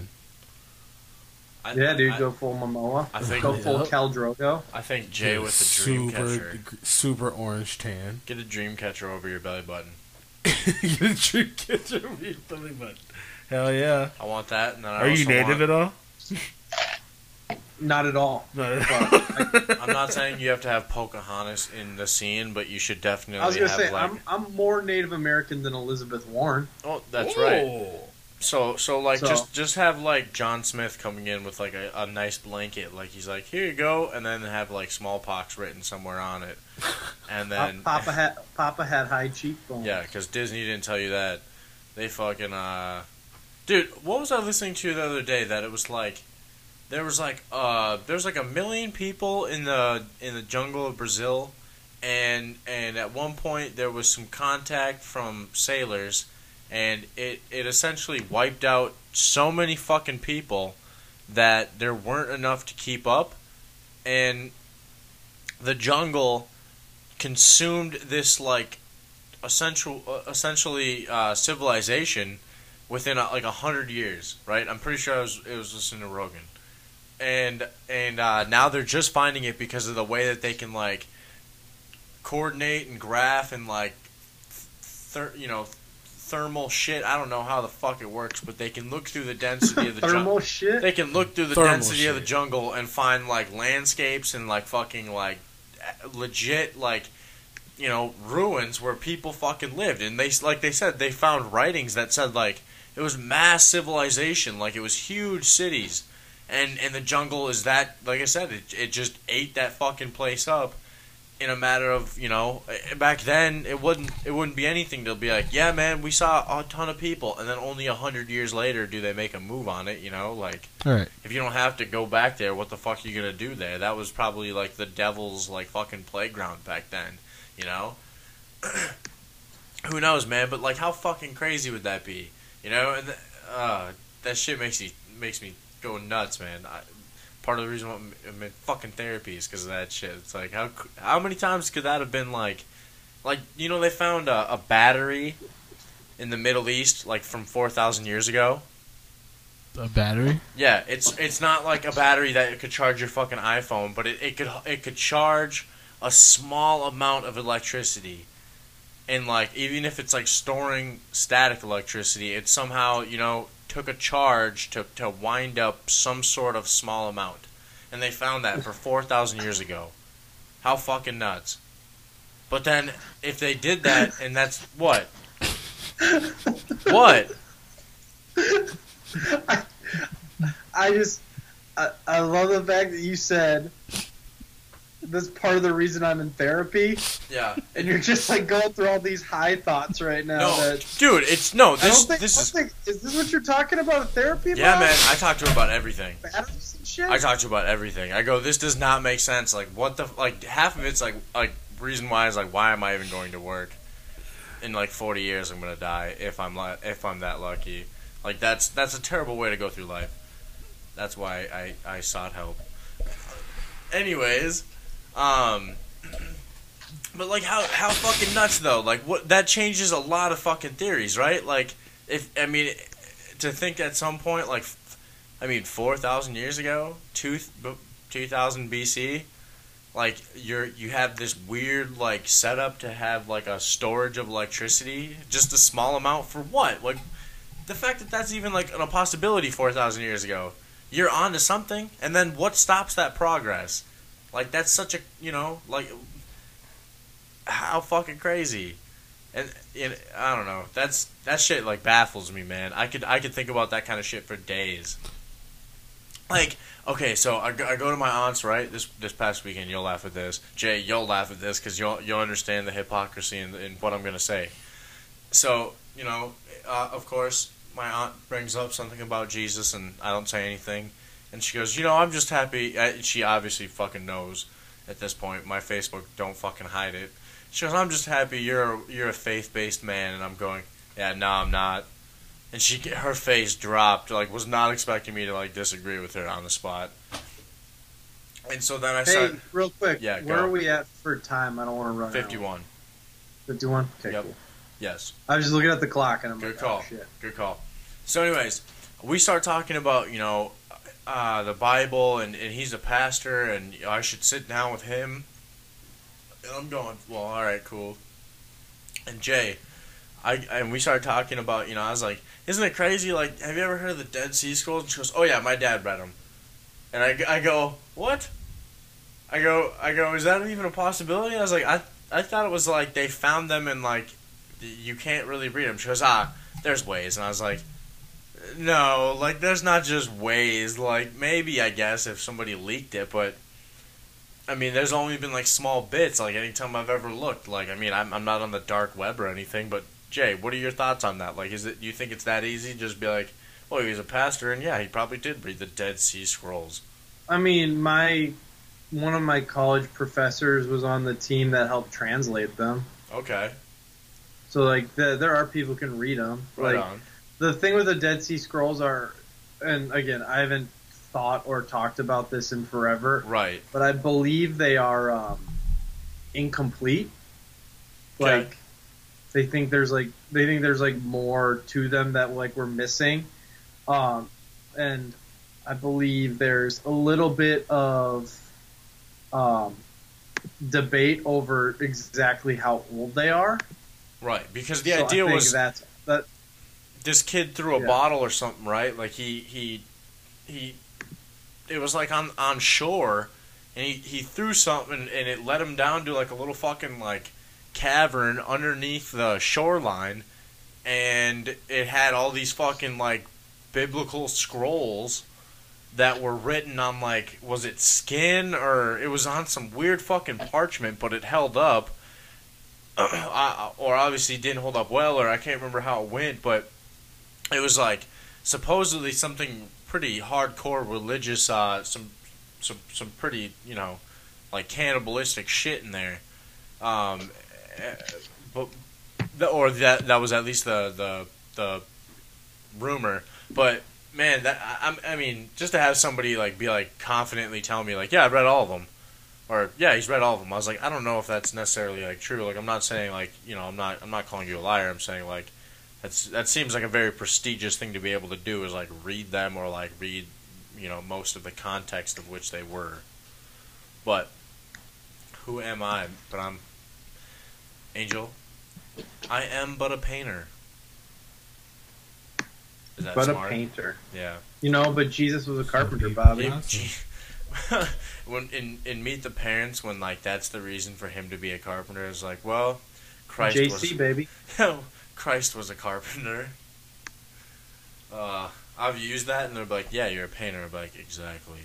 Speaker 3: Go full Momoa.
Speaker 2: I think
Speaker 3: go full Khal Drogo.
Speaker 2: I think Jay with the dream catcher.
Speaker 1: Super orange tan.
Speaker 2: Get a dream catcher over your belly button.
Speaker 1: Get a dream catcher over your belly button. Hell yeah.
Speaker 2: I want that. And then
Speaker 1: Are you native at all?
Speaker 3: Not at all.
Speaker 2: I'm not saying you have to have Pocahontas in the scene, but you should definitely
Speaker 3: I was gonna say,
Speaker 2: like...
Speaker 3: I'm more Native American than Elizabeth Warren.
Speaker 2: Oh, that's right. So just have like John Smith coming in with like a nice blanket, like he's like, here you go, and then have like smallpox written somewhere on it, and then
Speaker 3: Papa had high cheekbones.
Speaker 2: Yeah, because Disney didn't tell you that. They fucking dude, what was I listening to the other day that it was like there's like a million people in the jungle of Brazil, and at one point there was some contact from sailors. And it essentially wiped out so many fucking people that there weren't enough to keep up. And the jungle consumed this, like, essentially civilization within, like, 100 years, right? I'm pretty sure it was listening to Rogan. And now they're just finding it because of the way that they can, like, coordinate and graph and, like, thermal shit. I don't know how the fuck it works, but they can look through the density of the jungle.
Speaker 3: Thermal shit?
Speaker 2: They can look through the density of the jungle and find like landscapes and like fucking like legit like ruins where people fucking lived. And they said they found writings that said like it was mass civilization, like it was huge cities. And the jungle is that, like I said, it just ate that fucking place up. In a matter of, back then it wouldn't be anything. They'll be like, yeah, man, we saw a ton of people, and then only 100 years later do they make a move on it. Like,
Speaker 1: all right.
Speaker 2: If you don't have to go back there, what the fuck are you gonna do there? That was probably like the devil's like fucking playground back then. Who knows, man? But like, how fucking crazy would that be? And that shit makes me go nuts, man. Part of the reason I'm in fucking therapy is because of that shit. It's like, how many times could that have been like they found a battery in the Middle East like from 4,000 years ago.
Speaker 1: A battery?
Speaker 2: Yeah, it's not like a battery that it could charge your fucking iPhone, but it could charge a small amount of electricity, and like even if it's like storing static electricity, it somehow took a charge to wind up some sort of small amount. And they found that for 4,000 years ago. How fucking nuts. But then, if they did that, and that's what? What?
Speaker 3: I love the fact that you said that's part of the reason I'm in therapy.
Speaker 2: Yeah.
Speaker 3: And you're just like going through all these high thoughts right now.
Speaker 2: No, dude, is this
Speaker 3: what you're talking about in therapy about?
Speaker 2: Yeah, man, I talk to her about everything.
Speaker 3: Batteries and shit?
Speaker 2: I talk to her about everything. I go, this does not make sense. Like, what the, like, half of it's like reason why is like, why am I even going to work? In like 40 years, I'm gonna die if I'm that lucky. Like, that's a terrible way to go through life. That's why I sought help. Anyways, But like, how fucking nuts though? Like, what that changes a lot of fucking theories, right? Like, to think at some point, like, 4,000 years ago, 2000 BC, like you have this weird like setup to have like a storage of electricity, just a small amount for what? Like, the fact that that's even like a possibility 4,000 years ago, you're onto something. And then what stops that progress? Like, that's such a, like, how fucking crazy. And I don't know. That shit like baffles me, man. I could think about that kind of shit for days. Like, okay, so I go to my aunt's, right, this past weekend. You'll laugh at this. Jay, you'll laugh at this because you'll understand the hypocrisy in what I'm going to say. So, of course, my aunt brings up something about Jesus, and I don't say anything. And she goes, I'm just happy. She obviously fucking knows at this point. My Facebook, don't fucking hide it. She goes, I'm just happy you're a faith-based man. And I'm going, yeah, no, I'm not. And her face dropped, like, was not expecting me to, like, disagree with her on the spot. And so then I started...
Speaker 3: Hey, real quick,
Speaker 2: yeah,
Speaker 3: where are we at for time? I don't want to run
Speaker 2: 51.
Speaker 3: 51? Okay,
Speaker 2: yep.
Speaker 3: Cool.
Speaker 2: Yes.
Speaker 3: I was just looking at the clock, and I'm
Speaker 2: Good
Speaker 3: like,
Speaker 2: call.
Speaker 3: oh, shit.
Speaker 2: Good call. So anyways, we start talking about, the Bible, and he's a pastor, and I should sit down with him. And I'm going, well, all right, cool. And Jay... and we started talking about, I was like, isn't it crazy? Like, have you ever heard of the Dead Sea Scrolls? And she goes, oh yeah, my dad read them. And I go, what? I go, is that even a possibility? I was like, I thought it was like they found them and like, you can't really read them. She goes, there's ways. And I was like, no, like, there's not just ways. Like, maybe, I guess, if somebody leaked it, but, there's only been like small bits, like anytime I've ever looked. Like, I'm not on the dark web or anything, but Jay, what are your thoughts on that? Like, do you think it's that easy? Just be like, well, he's a pastor, and yeah, he probably did read the Dead Sea Scrolls.
Speaker 3: One of my college professors was on the team that helped translate them.
Speaker 2: Okay.
Speaker 3: So, like, there are people who can read them.
Speaker 2: Right
Speaker 3: like,
Speaker 2: on.
Speaker 3: The thing with the Dead Sea Scrolls are, and again, I haven't thought or talked about this in forever.
Speaker 2: Right.
Speaker 3: But I believe they are incomplete.
Speaker 2: Okay.
Speaker 3: Like, they think there's more to them that like we're missing, and I believe there's a little bit of debate over exactly how old they are.
Speaker 2: Right, because the idea was
Speaker 3: that
Speaker 2: this kid threw a bottle or something, right? Like he it was like on shore, and he threw something and it let him down to like a little fucking like cavern underneath the shoreline, and it had all these fucking like biblical scrolls that were written on like, was it skin or it was on some weird fucking parchment, but it held up, or obviously didn't hold up well, or I can't remember how it went, but it was like supposedly something pretty hardcore religious, some pretty like cannibalistic shit in there. But that was at least the rumor. But man, just to have somebody like be like confidently tell me like, yeah, I've read all of them, or yeah, he's read all of them. I was like, I don't know if that's necessarily like true. Like, I'm not saying like I'm not calling you a liar. I'm saying like that seems like a very prestigious thing to be able to do, is like read them, or like read most of the context of which they were. But who am I? But I'm Angel. I am but a painter. Is that
Speaker 3: but
Speaker 2: smart?
Speaker 3: A painter.
Speaker 2: Yeah.
Speaker 3: But Jesus was a carpenter, Bobby.
Speaker 2: When in Meet the Parents, when like that's the reason for him to be a carpenter, is like, well, Christ
Speaker 3: JC,
Speaker 2: was
Speaker 3: baby.
Speaker 2: Christ was a carpenter. I've used that, and they're like, yeah, you're a painter. I'm like, exactly.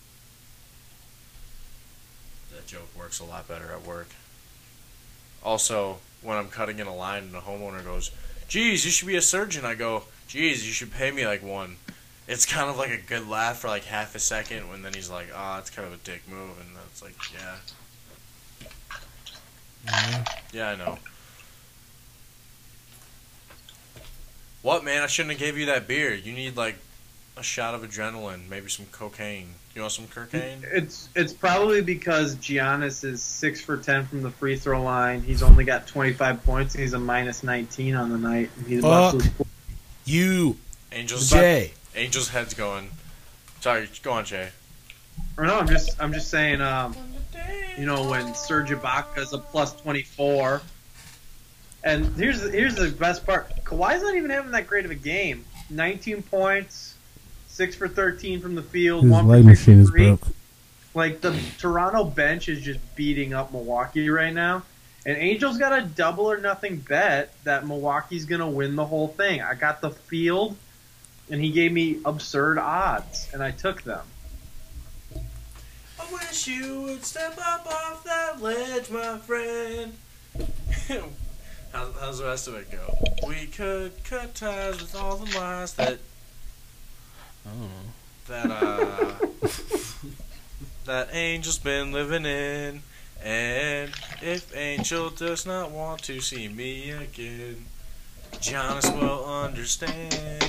Speaker 2: That joke works a lot better at work. Also, when I'm cutting in a line and the homeowner goes, geez, you should be a surgeon, I go, geez, you should pay me like one. It's kind of like a good laugh for like half a second, and then he's like, it's kind of a dick move, and it's like, yeah. Yeah, I know. What, man? I shouldn't have gave you that beer. You need like a shot of adrenaline, maybe some cocaine. You want some cocaine?
Speaker 3: It's probably because Giannis is 6 for 10 from the free throw line. He's only got 25 points. And he's a minus 19 on the night. And he's about to
Speaker 1: You,
Speaker 2: Angels,
Speaker 1: Jay.
Speaker 2: Angels heads going. Sorry, go on, Jay.
Speaker 3: Or no, I'm just saying. When Serge Ibaka's a plus 24. And here's the best part. Kawhi's not even having that great of a game. 19 points, 6 for 13 from the field,
Speaker 4: His
Speaker 3: 1
Speaker 4: light
Speaker 3: for 6
Speaker 4: machine is
Speaker 3: from 3.
Speaker 4: broke.
Speaker 3: Like, the Toronto bench is just beating up Milwaukee right now. And Angels got a double or nothing bet that Milwaukee's going to win the whole thing. I got the field, and he gave me absurd odds, and I took them.
Speaker 2: I wish you would step up off that ledge, my friend. How's the rest of it go? We could cut ties with all the lies that that Angel's been living in, and if Angel does not want to see me again, Giannis will understand.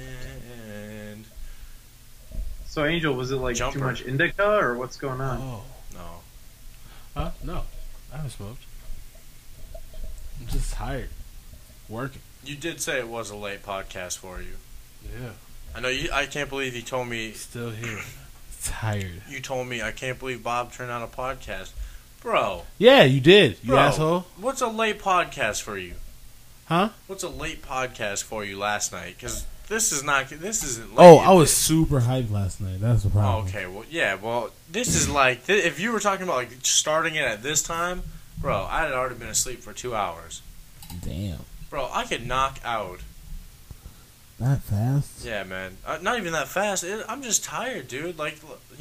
Speaker 3: So, Angel, was it like
Speaker 2: Jumper.
Speaker 3: too much indica, or what's going on?
Speaker 1: Oh.
Speaker 2: No.
Speaker 1: No. I haven't smoked. I'm just tired. Working.
Speaker 2: You did say it was a late podcast for you.
Speaker 1: Yeah.
Speaker 2: I know you. I can't believe you told me.
Speaker 1: Still here. Tired.
Speaker 2: You told me I can't believe Bob turned on a podcast, bro.
Speaker 1: Yeah, you did. You
Speaker 2: Bro,
Speaker 1: asshole.
Speaker 2: what's a late podcast for you?
Speaker 1: Huh?
Speaker 2: What's a late podcast for you last night? Because this isn't late.
Speaker 1: Oh, I was super hyped last night. That's the
Speaker 2: Oh,
Speaker 1: problem.
Speaker 2: okay, well, yeah, well, this is like if you were talking about like starting it at this time, bro, I had already been asleep for 2 hours.
Speaker 4: Damn.
Speaker 2: Bro, I could knock out.
Speaker 4: That fast?
Speaker 2: Yeah, man, not even that fast. I'm just tired, dude. Like,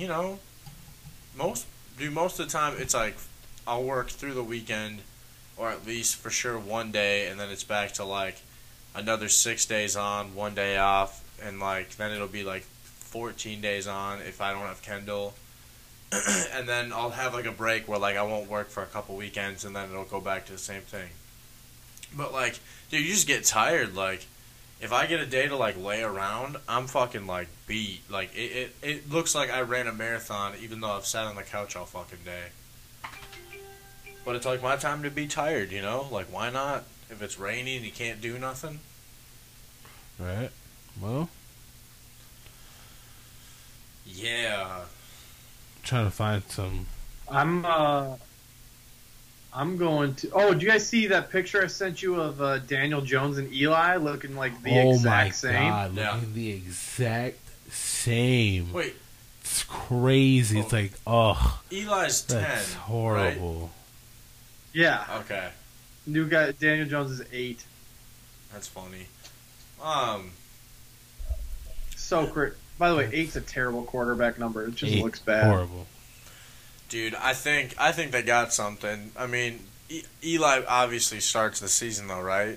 Speaker 2: most of the time it's like I'll work through the weekend, or at least for sure one day, and then it's back to like another 6 days on, 1 day off, and like then it'll be like 14 days on if I don't have Kendall. And then I'll have like a break where like I won't work for a couple weekends, and then it'll go back to the same thing. But like, dude, you just get tired. Like, if I get a day to like lay around, I'm fucking like beat. Like it looks like I ran a marathon even though I've sat on the couch all fucking day. But it's like my time to be tired, you know? Like, why not? If it's rainy and you can't do nothing.
Speaker 1: Right. Well,
Speaker 2: Yeah.
Speaker 1: trying to find some.
Speaker 3: I'm going to. Oh, did you guys see that picture I sent you of Daniel Jones and Eli looking like the
Speaker 1: Oh
Speaker 3: exact
Speaker 1: my
Speaker 3: same?
Speaker 1: god!
Speaker 2: Yeah.
Speaker 1: Looking the exact same.
Speaker 2: Wait,
Speaker 1: It's crazy. It's like, oh,
Speaker 2: Eli's 10.
Speaker 1: that's horrible.
Speaker 3: Yeah,
Speaker 2: Okay.
Speaker 3: new guy. Daniel Jones is 8.
Speaker 2: That's funny.
Speaker 3: So great. By the way, 8's a terrible quarterback number. It just
Speaker 1: 8,
Speaker 3: looks bad.
Speaker 1: horrible.
Speaker 2: Dude, I think they got something. I mean, Eli obviously starts the season though, right?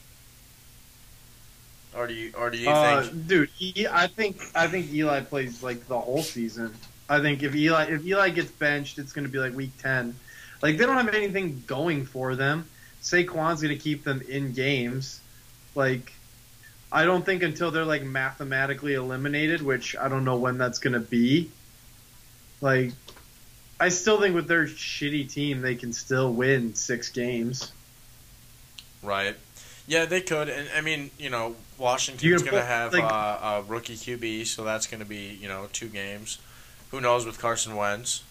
Speaker 2: Or do you think?
Speaker 3: Dude, I think Eli plays like the whole season. I think if Eli gets benched, it's going to be like week 10. Like, they don't have anything going for them. Saquon's going to keep them in games. Like, I don't think until they're like mathematically eliminated, which I don't know when that's going to be. Like, I still think with their shitty team, they can still win 6 games.
Speaker 2: Right. Yeah, they could. And I mean, Washington's going to have
Speaker 3: like,
Speaker 2: a rookie QB, so that's going to be, 2 games. Who knows with Carson Wentz?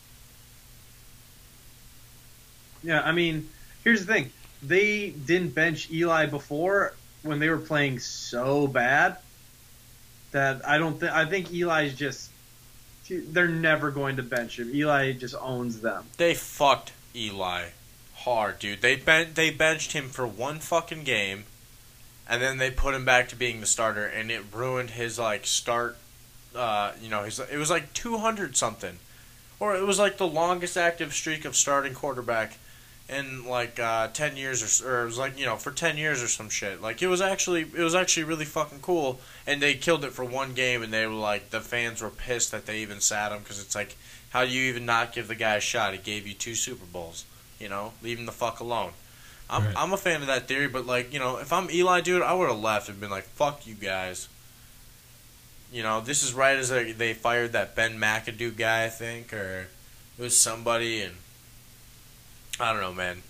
Speaker 3: Yeah, I mean, here's the thing. They didn't bench Eli before when they were playing so bad that I think Eli's just they're never going to bench him. Eli just owns them.
Speaker 2: They fucked Eli hard, dude. They benched him for 1 fucking game, and then they put him back to being the starter, and it ruined his like start. It was like 200 something, or it was like the longest active streak of starting quarterback in like 10 years, or it was like for 10 years or some shit. Like it was actually really fucking cool, and they killed it for 1 game, and they were like the fans were pissed that they even sat him because it's like, how do you even not give the guy a shot? He gave you 2 Super Bowls, leave him the fuck alone. I'm a fan of that theory, but like if I'm Eli, dude, I would have left and been like, fuck you guys. this is right as they fired that Ben McAdoo guy, I think, or it was somebody, and I don't know, man.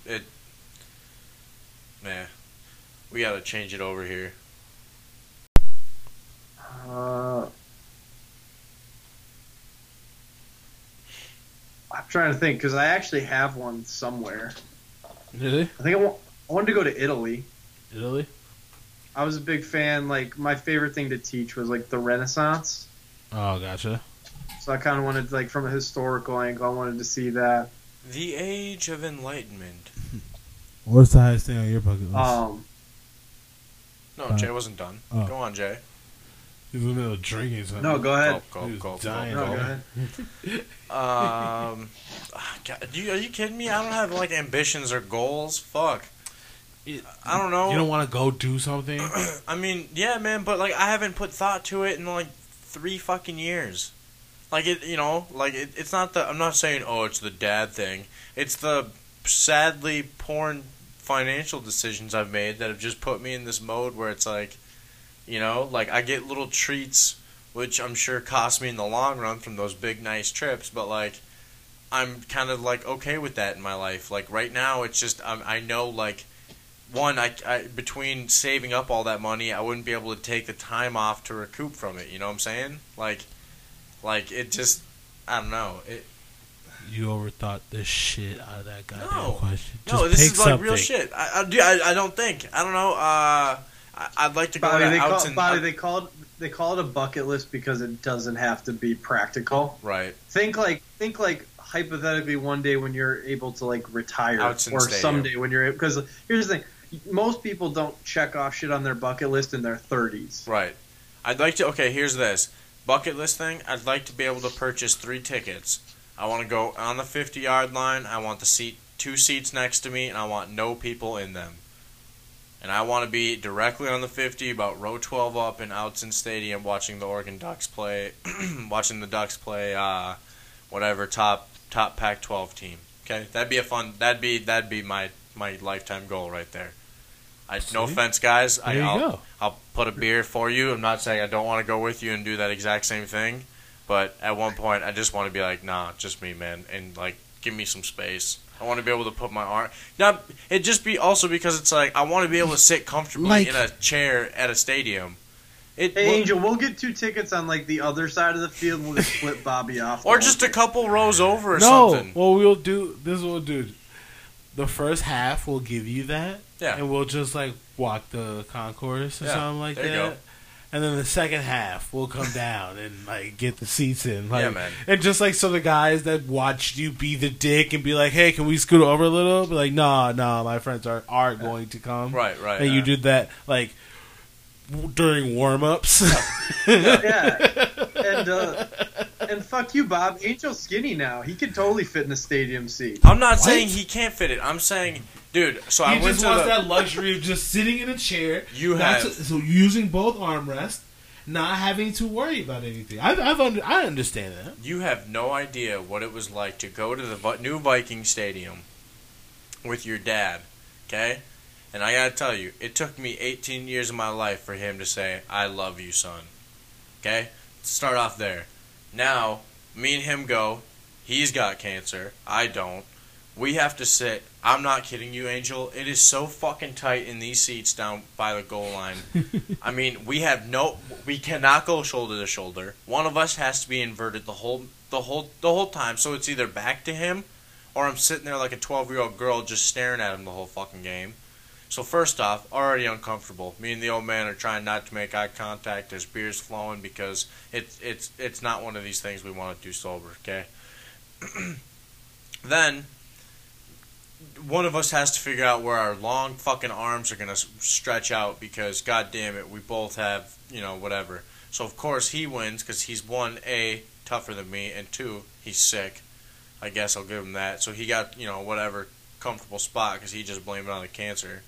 Speaker 2: We gotta change it over here.
Speaker 3: I'm trying to think because I actually have one somewhere.
Speaker 1: Really?
Speaker 3: I think I wanted to go to Italy.
Speaker 1: Italy?
Speaker 3: I was a big fan. Like, my favorite thing to teach was like the Renaissance.
Speaker 1: Oh, gotcha.
Speaker 3: So I kind of wanted, like, from a historical angle, I wanted to see that.
Speaker 2: The Age of Enlightenment.
Speaker 4: What's the highest thing on your bucket list?
Speaker 2: No, Jay wasn't done.
Speaker 4: Oh.
Speaker 2: Go on, Jay.
Speaker 1: He's in the middle of drinking something.
Speaker 3: No, go ahead.
Speaker 2: Go.
Speaker 1: dying.
Speaker 3: No, go ahead.
Speaker 2: God, are you kidding me? I don't have like ambitions or goals. Fuck. I don't know.
Speaker 1: You don't want to go do something?
Speaker 2: I mean, yeah, man, but like I haven't put thought to it in like 3 fucking years. Like it's not the. I'm not saying it's the dad thing. It's the sadly poor financial decisions I've made that have just put me in this mode where it's like, like I get little treats, which I'm sure cost me in the long run from those big nice trips, but like I'm kind of like okay with that in my life. Like right now, it's just I know like. One, I between saving up all that money, I wouldn't be able to take the time off to recoup from it. You know what I'm saying? Like it just, I don't know.
Speaker 1: You overthought the shit out of that goddamn question.
Speaker 2: No,
Speaker 1: Just
Speaker 2: this
Speaker 1: pick
Speaker 2: is like
Speaker 1: something.
Speaker 2: real shit. I don't think. I don't know. I'd like to go
Speaker 3: They call it a bucket list because it doesn't have to be practical.
Speaker 2: Right.
Speaker 3: Think like hypothetically one day when you're able to like retire,
Speaker 2: Outson
Speaker 3: or
Speaker 2: Stadium.
Speaker 3: someday when you're, because here's the thing. Most people don't check off shit on their bucket list in their 30s.
Speaker 2: Right. I'd like to. Okay, here's this bucket list thing. I'd like to be able to purchase 3 tickets. I want to go on the 50-yard line. I want 2 seats next to me, and I want no people in them. And I want to be directly on the 50, about row 12 up in Outson Stadium, watching the Oregon Ducks play. Watching the Ducks play, whatever top Pac-12 team. Okay, that'd be a fun. That'd be my lifetime goal right there. No offense, guys. I'll put a beer for you. I'm not saying I don't want to go with you and do that exact same thing, but at one point I just want to be like, nah, just me, man, and like give me some space. I want to be able to put my arm. Now it just be also because it's like I want to be able to sit comfortably in a chair at a stadium.
Speaker 3: Angel, we'll get 2 tickets on like the other side of the field. And we'll just split Bobby off,
Speaker 2: or just a couple rows over or something.
Speaker 1: No, well we'll do this. Is what we'll do. The first half we'll give you that, and we'll just like walk the concourse or something like that.
Speaker 2: You go.
Speaker 1: And then the second half we'll come down and like get the seats in, like,
Speaker 2: yeah, man.
Speaker 1: And just like so the guys that watched you be the dick and be like, "Hey, can we scoot over a little?" Be like, "No, my friends are going to come."
Speaker 2: Right.
Speaker 1: And you did that like during warm-ups.
Speaker 3: Yeah. And fuck you, Bob. Angel's skinny now. He could totally fit in a stadium seat.
Speaker 2: I'm not saying he can't fit it. I'm saying, dude. So
Speaker 1: he
Speaker 2: I went
Speaker 1: just
Speaker 2: to
Speaker 1: wants that luxury of just sitting in a chair. So using both armrests, not having to worry about anything. I understand that.
Speaker 2: You have no idea what it was like to go to the new Viking Stadium with your dad. Okay. And I gotta tell you, it took me 18 years of my life for him to say, "I love you, son." Okay? Start off there. Now, me and him go, he's got cancer, I don't. We have to sit, I'm not kidding you, Angel, it is so fucking tight in these seats down by the goal line. I mean, we cannot go shoulder to shoulder. One of us has to be inverted the whole time, so it's either back to him, or I'm sitting there like a 12-year-old girl just staring at him the whole fucking game. So first off, already uncomfortable. Me and the old man are trying not to make eye contact. There's beers flowing because it's not one of these things we want to do sober, okay? Then one of us has to figure out where our long fucking arms are going to stretch out because, god damn it, we both have, whatever. So of course he wins because he's 1, A, tougher than me, and 2, he's sick. I guess I'll give him that. So he got, whatever comfortable spot because he just blamed it on the cancer.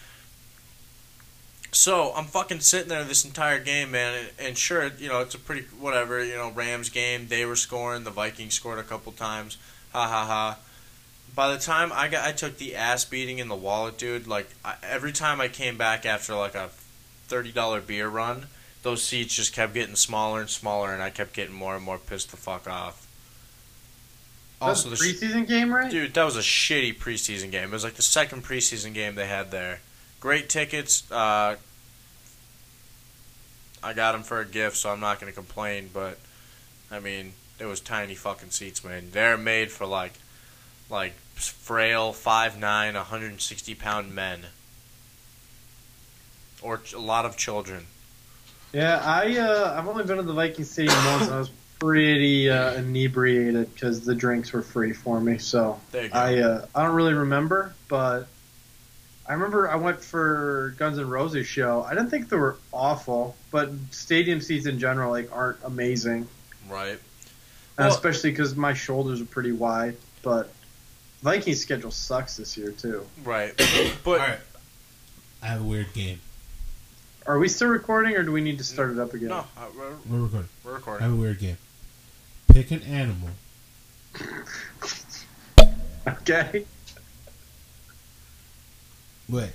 Speaker 2: So, I'm fucking sitting there this entire game, man, and sure, it's a pretty, whatever, Rams game, they were scoring, the Vikings scored a couple times, ha ha ha. By the time I took the ass beating in the wallet, dude, like, every time I came back after, like, a $30 beer run, those seats just kept getting smaller and smaller, and I kept getting more and more pissed the fuck off.
Speaker 3: Also, the preseason game, right?
Speaker 2: Dude, that was a shitty preseason game. It was like the second preseason game they had there. Great tickets. I got them for a gift, so I'm not going to complain, but, I mean, it was tiny fucking seats, man. They're made for, like frail, 5'9", 160-pound men. Or a lot of children.
Speaker 3: Yeah, I've only been to the Viking Stadium once, and I was pretty inebriated because the drinks were free for me. So
Speaker 2: There you go.
Speaker 3: I don't really remember, but I remember I went for Guns N' Roses show. I didn't think they were awful, but stadium seats in general aren't amazing.
Speaker 2: Right.
Speaker 3: And
Speaker 2: Well-
Speaker 3: especially because my shoulders are pretty wide. But Vikings schedule sucks this year too.
Speaker 2: Right.
Speaker 1: All
Speaker 2: But
Speaker 1: right. I have a weird game.
Speaker 3: Are we still recording, or do we need to start it up again?
Speaker 2: no,
Speaker 4: We're recording.
Speaker 2: we're
Speaker 4: I
Speaker 2: recording.
Speaker 4: have a weird game. Pick an animal.
Speaker 3: Okay.
Speaker 4: Wait.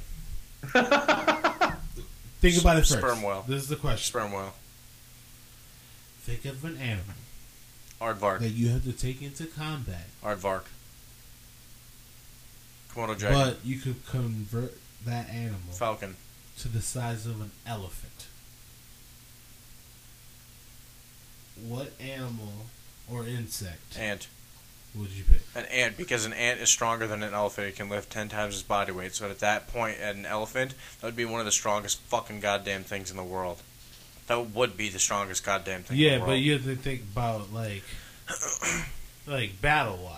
Speaker 4: Think about it first.
Speaker 2: Sperm whale.
Speaker 4: This is the question.
Speaker 2: Sperm whale.
Speaker 4: Think of an animal
Speaker 2: Aardvark.
Speaker 4: that you have to take into combat,
Speaker 2: Aardvark. Komodo dragon.
Speaker 4: but you could convert that animal
Speaker 2: Falcon.
Speaker 4: to the size of an elephant. What animal or insect
Speaker 2: Ant.
Speaker 4: would you pick?
Speaker 2: An ant, because an ant is stronger than an elephant. It can lift 10 times its body weight. So at that point, an elephant, that would be one of the strongest fucking goddamn things in the world. That would be the strongest goddamn thing in
Speaker 1: Yeah,
Speaker 2: the world.
Speaker 1: but you have to think about like battle wise,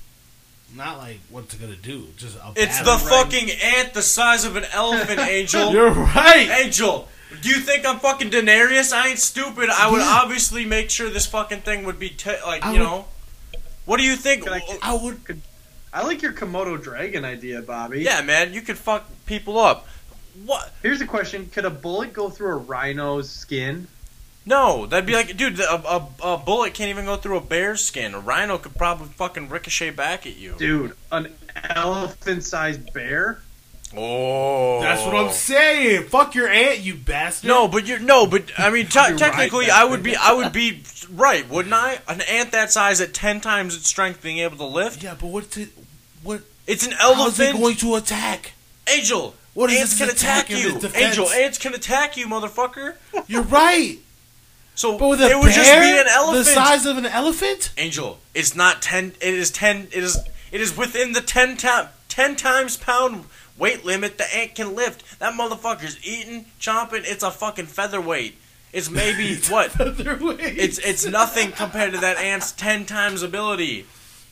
Speaker 1: not like what's it gonna do. Just a
Speaker 2: It's
Speaker 1: battle,
Speaker 2: the
Speaker 1: right?
Speaker 2: fucking ant the size of an elephant, Angel.
Speaker 1: You're right.
Speaker 2: Angel, do you think I'm fucking Daenerys? I ain't stupid. I would
Speaker 1: Yeah.
Speaker 2: obviously make sure this fucking thing would be, What do you think?
Speaker 1: I would.
Speaker 3: I like your Komodo dragon idea, Bobby.
Speaker 2: Yeah, man, you could fuck people up. What?
Speaker 3: Here's the question: could a bullet go through a rhino's skin?
Speaker 2: No, that'd be like, dude, a bullet can't even go through a bear's skin. A rhino could probably fucking ricochet back at you.
Speaker 3: Dude, an elephant-sized bear?
Speaker 2: Oh,
Speaker 1: That's what I'm saying. Fuck your aunt, you bastard.
Speaker 2: but I mean,
Speaker 3: You're
Speaker 2: technically,
Speaker 3: right,
Speaker 2: I would be right, wouldn't I? An ant that size at 10 times its strength, being able to lift.
Speaker 1: Yeah, but what's it? What?
Speaker 2: It's an
Speaker 1: How is it
Speaker 2: elephant.
Speaker 1: going to attack?
Speaker 2: Angel,
Speaker 1: What is
Speaker 2: ants
Speaker 1: this
Speaker 2: can attack
Speaker 1: attack in
Speaker 2: you.
Speaker 1: its defense?
Speaker 2: Angel, ants can attack you, motherfucker.
Speaker 1: You're right.
Speaker 2: So
Speaker 1: But with a
Speaker 2: it would
Speaker 1: bear
Speaker 2: just be an elephant.
Speaker 1: the size of an elephant?
Speaker 2: Angel, it's not 10. It is 10. It is within the 10 times pound weight limit the ant can lift. That motherfucker's eating, chomping. It's a fucking featherweight. It's maybe what?
Speaker 1: Featherweight.
Speaker 2: It's nothing compared to that ant's 10 times ability.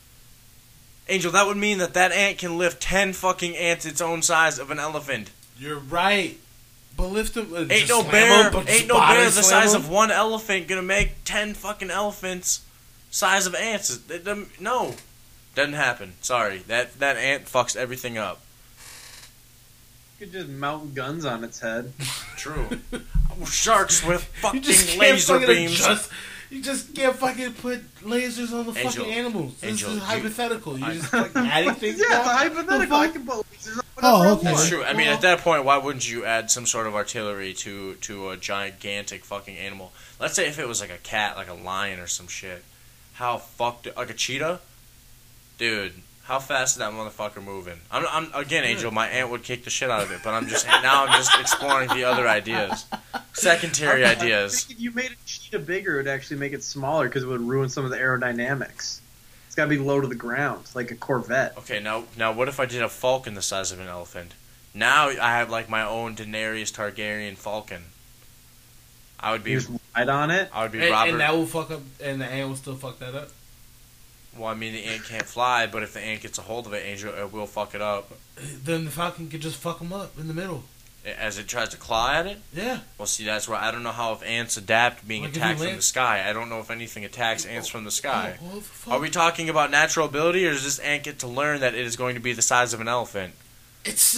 Speaker 2: Angel, that would mean that ant can lift 10 fucking ants its own size of an elephant.
Speaker 1: You're right. But lift him.
Speaker 2: Ain't no bear the size of one elephant gonna make 10 fucking elephants size of ants. No. Doesn't happen. Sorry. That ant fucks everything up.
Speaker 3: You could just mount guns on its head.
Speaker 2: True. Sharks with
Speaker 1: You
Speaker 2: fucking
Speaker 1: just can't
Speaker 2: laser
Speaker 1: fucking
Speaker 2: beams.
Speaker 1: adjust. You just can't fucking put lasers on the
Speaker 2: Angel,
Speaker 1: fucking animals.
Speaker 2: Angel,
Speaker 1: This is hypothetical. You
Speaker 2: I-
Speaker 1: just like adding things.
Speaker 3: Yeah, it's a
Speaker 1: now?
Speaker 3: hypothetical.
Speaker 1: The
Speaker 3: I
Speaker 1: fuck?
Speaker 3: can put lasers on whatever
Speaker 4: Oh,
Speaker 3: I
Speaker 4: okay.
Speaker 3: want.
Speaker 2: That's true. I mean, at that point, why wouldn't you add some sort of artillery to a gigantic fucking animal? Let's say if it was like a cat, like a lion or some shit. How fucked? Like a cheetah? Dude, how fast is that motherfucker moving? I'm again, Angel. My aunt would kick the shit out of it, but I'm just exploring the other ideas, secondary
Speaker 3: I'm
Speaker 2: ideas.
Speaker 3: thinking you made a cheetah bigger, it would actually make it smaller because it would ruin some of the aerodynamics. It's got to be low to the ground, like a Corvette.
Speaker 2: Okay, now what if I did a falcon the size of an elephant? Now I have like my own Daenerys Targaryen falcon. I would be
Speaker 3: You just ride on it.
Speaker 2: I would be
Speaker 1: And,
Speaker 2: Robert.
Speaker 1: and that will fuck up. And the ant will still fuck that up.
Speaker 2: Well, I mean, the ant can't fly, but if the ant gets a hold of it, Angel, it will fuck it up.
Speaker 1: Then the falcon could just fuck him up in the middle.
Speaker 2: As it tries to claw at it?
Speaker 1: Yeah.
Speaker 2: Well, see, that's where I don't know how if ants adapt being
Speaker 1: Like if you
Speaker 2: attacked from
Speaker 1: land-
Speaker 2: the sky. I don't know if anything attacks ants from the sky.
Speaker 1: Oh, fuck.
Speaker 2: Are we talking about natural ability, or does this ant get to learn that it is going to be the size of an elephant?
Speaker 1: It's.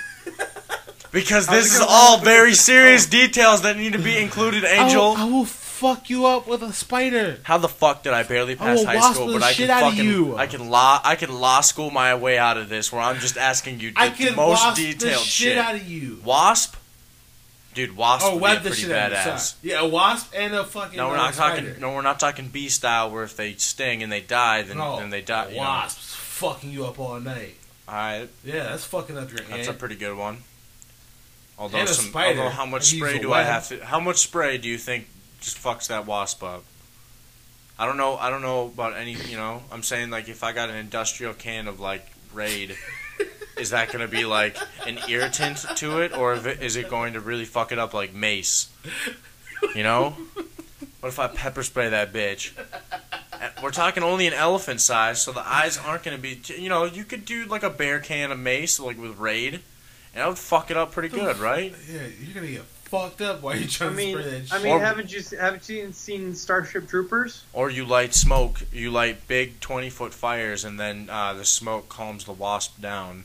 Speaker 2: Because
Speaker 3: How's
Speaker 2: this
Speaker 3: it
Speaker 2: is
Speaker 3: gonna
Speaker 2: all
Speaker 3: work?
Speaker 2: very serious details that need to be included, Angel.
Speaker 1: I will fuck you up with a spider.
Speaker 2: How the fuck did I barely pass
Speaker 1: will
Speaker 2: high
Speaker 1: wasp
Speaker 2: school,
Speaker 1: the
Speaker 2: but I
Speaker 1: shit
Speaker 2: can
Speaker 1: out of
Speaker 2: fucking
Speaker 1: you.
Speaker 2: I can law school my way out of this, where I'm just asking you
Speaker 1: I
Speaker 2: the
Speaker 1: can
Speaker 2: most
Speaker 1: wasp
Speaker 2: detailed
Speaker 1: the shit out of you.
Speaker 2: Wasp? Dude, wasp
Speaker 1: Oh,
Speaker 2: would
Speaker 1: web
Speaker 2: be
Speaker 1: the
Speaker 2: pretty
Speaker 1: shit out of you.
Speaker 2: badass.
Speaker 1: Sorry. Yeah, a wasp and a fucking
Speaker 2: No, we're not
Speaker 1: spider.
Speaker 2: talking. No, we're not talking bee style, where if they sting and they die, then
Speaker 1: No,
Speaker 2: then they die. You know.
Speaker 1: wasps fucking you up all night.
Speaker 2: All right,
Speaker 1: Yeah, that's fucking up your
Speaker 2: that's
Speaker 1: hand.
Speaker 2: a pretty good one. Although
Speaker 1: And a spider.
Speaker 2: although how much
Speaker 1: Use
Speaker 2: spray
Speaker 1: a
Speaker 2: do I
Speaker 1: web.
Speaker 2: have to? How much spray do you think just fucks that wasp up? I don't know. I don't know about any. You know, I'm saying like if I got an industrial can of like Raid, is that going to be like an irritant to it, or is it going to really fuck it up like mace? You know, what if I pepper spray that bitch? We're talking only an elephant size, so the eyes aren't going to be. You know, you could do like a bear can of mace, like with Raid, and that would fuck it up pretty good, right?
Speaker 1: Yeah, you're gonna get fucked up while you're trying to spray that shit.
Speaker 3: haven't you seen Starship Troopers?
Speaker 2: Or you light smoke, you light big 20-foot fires, and then the smoke calms the wasp down.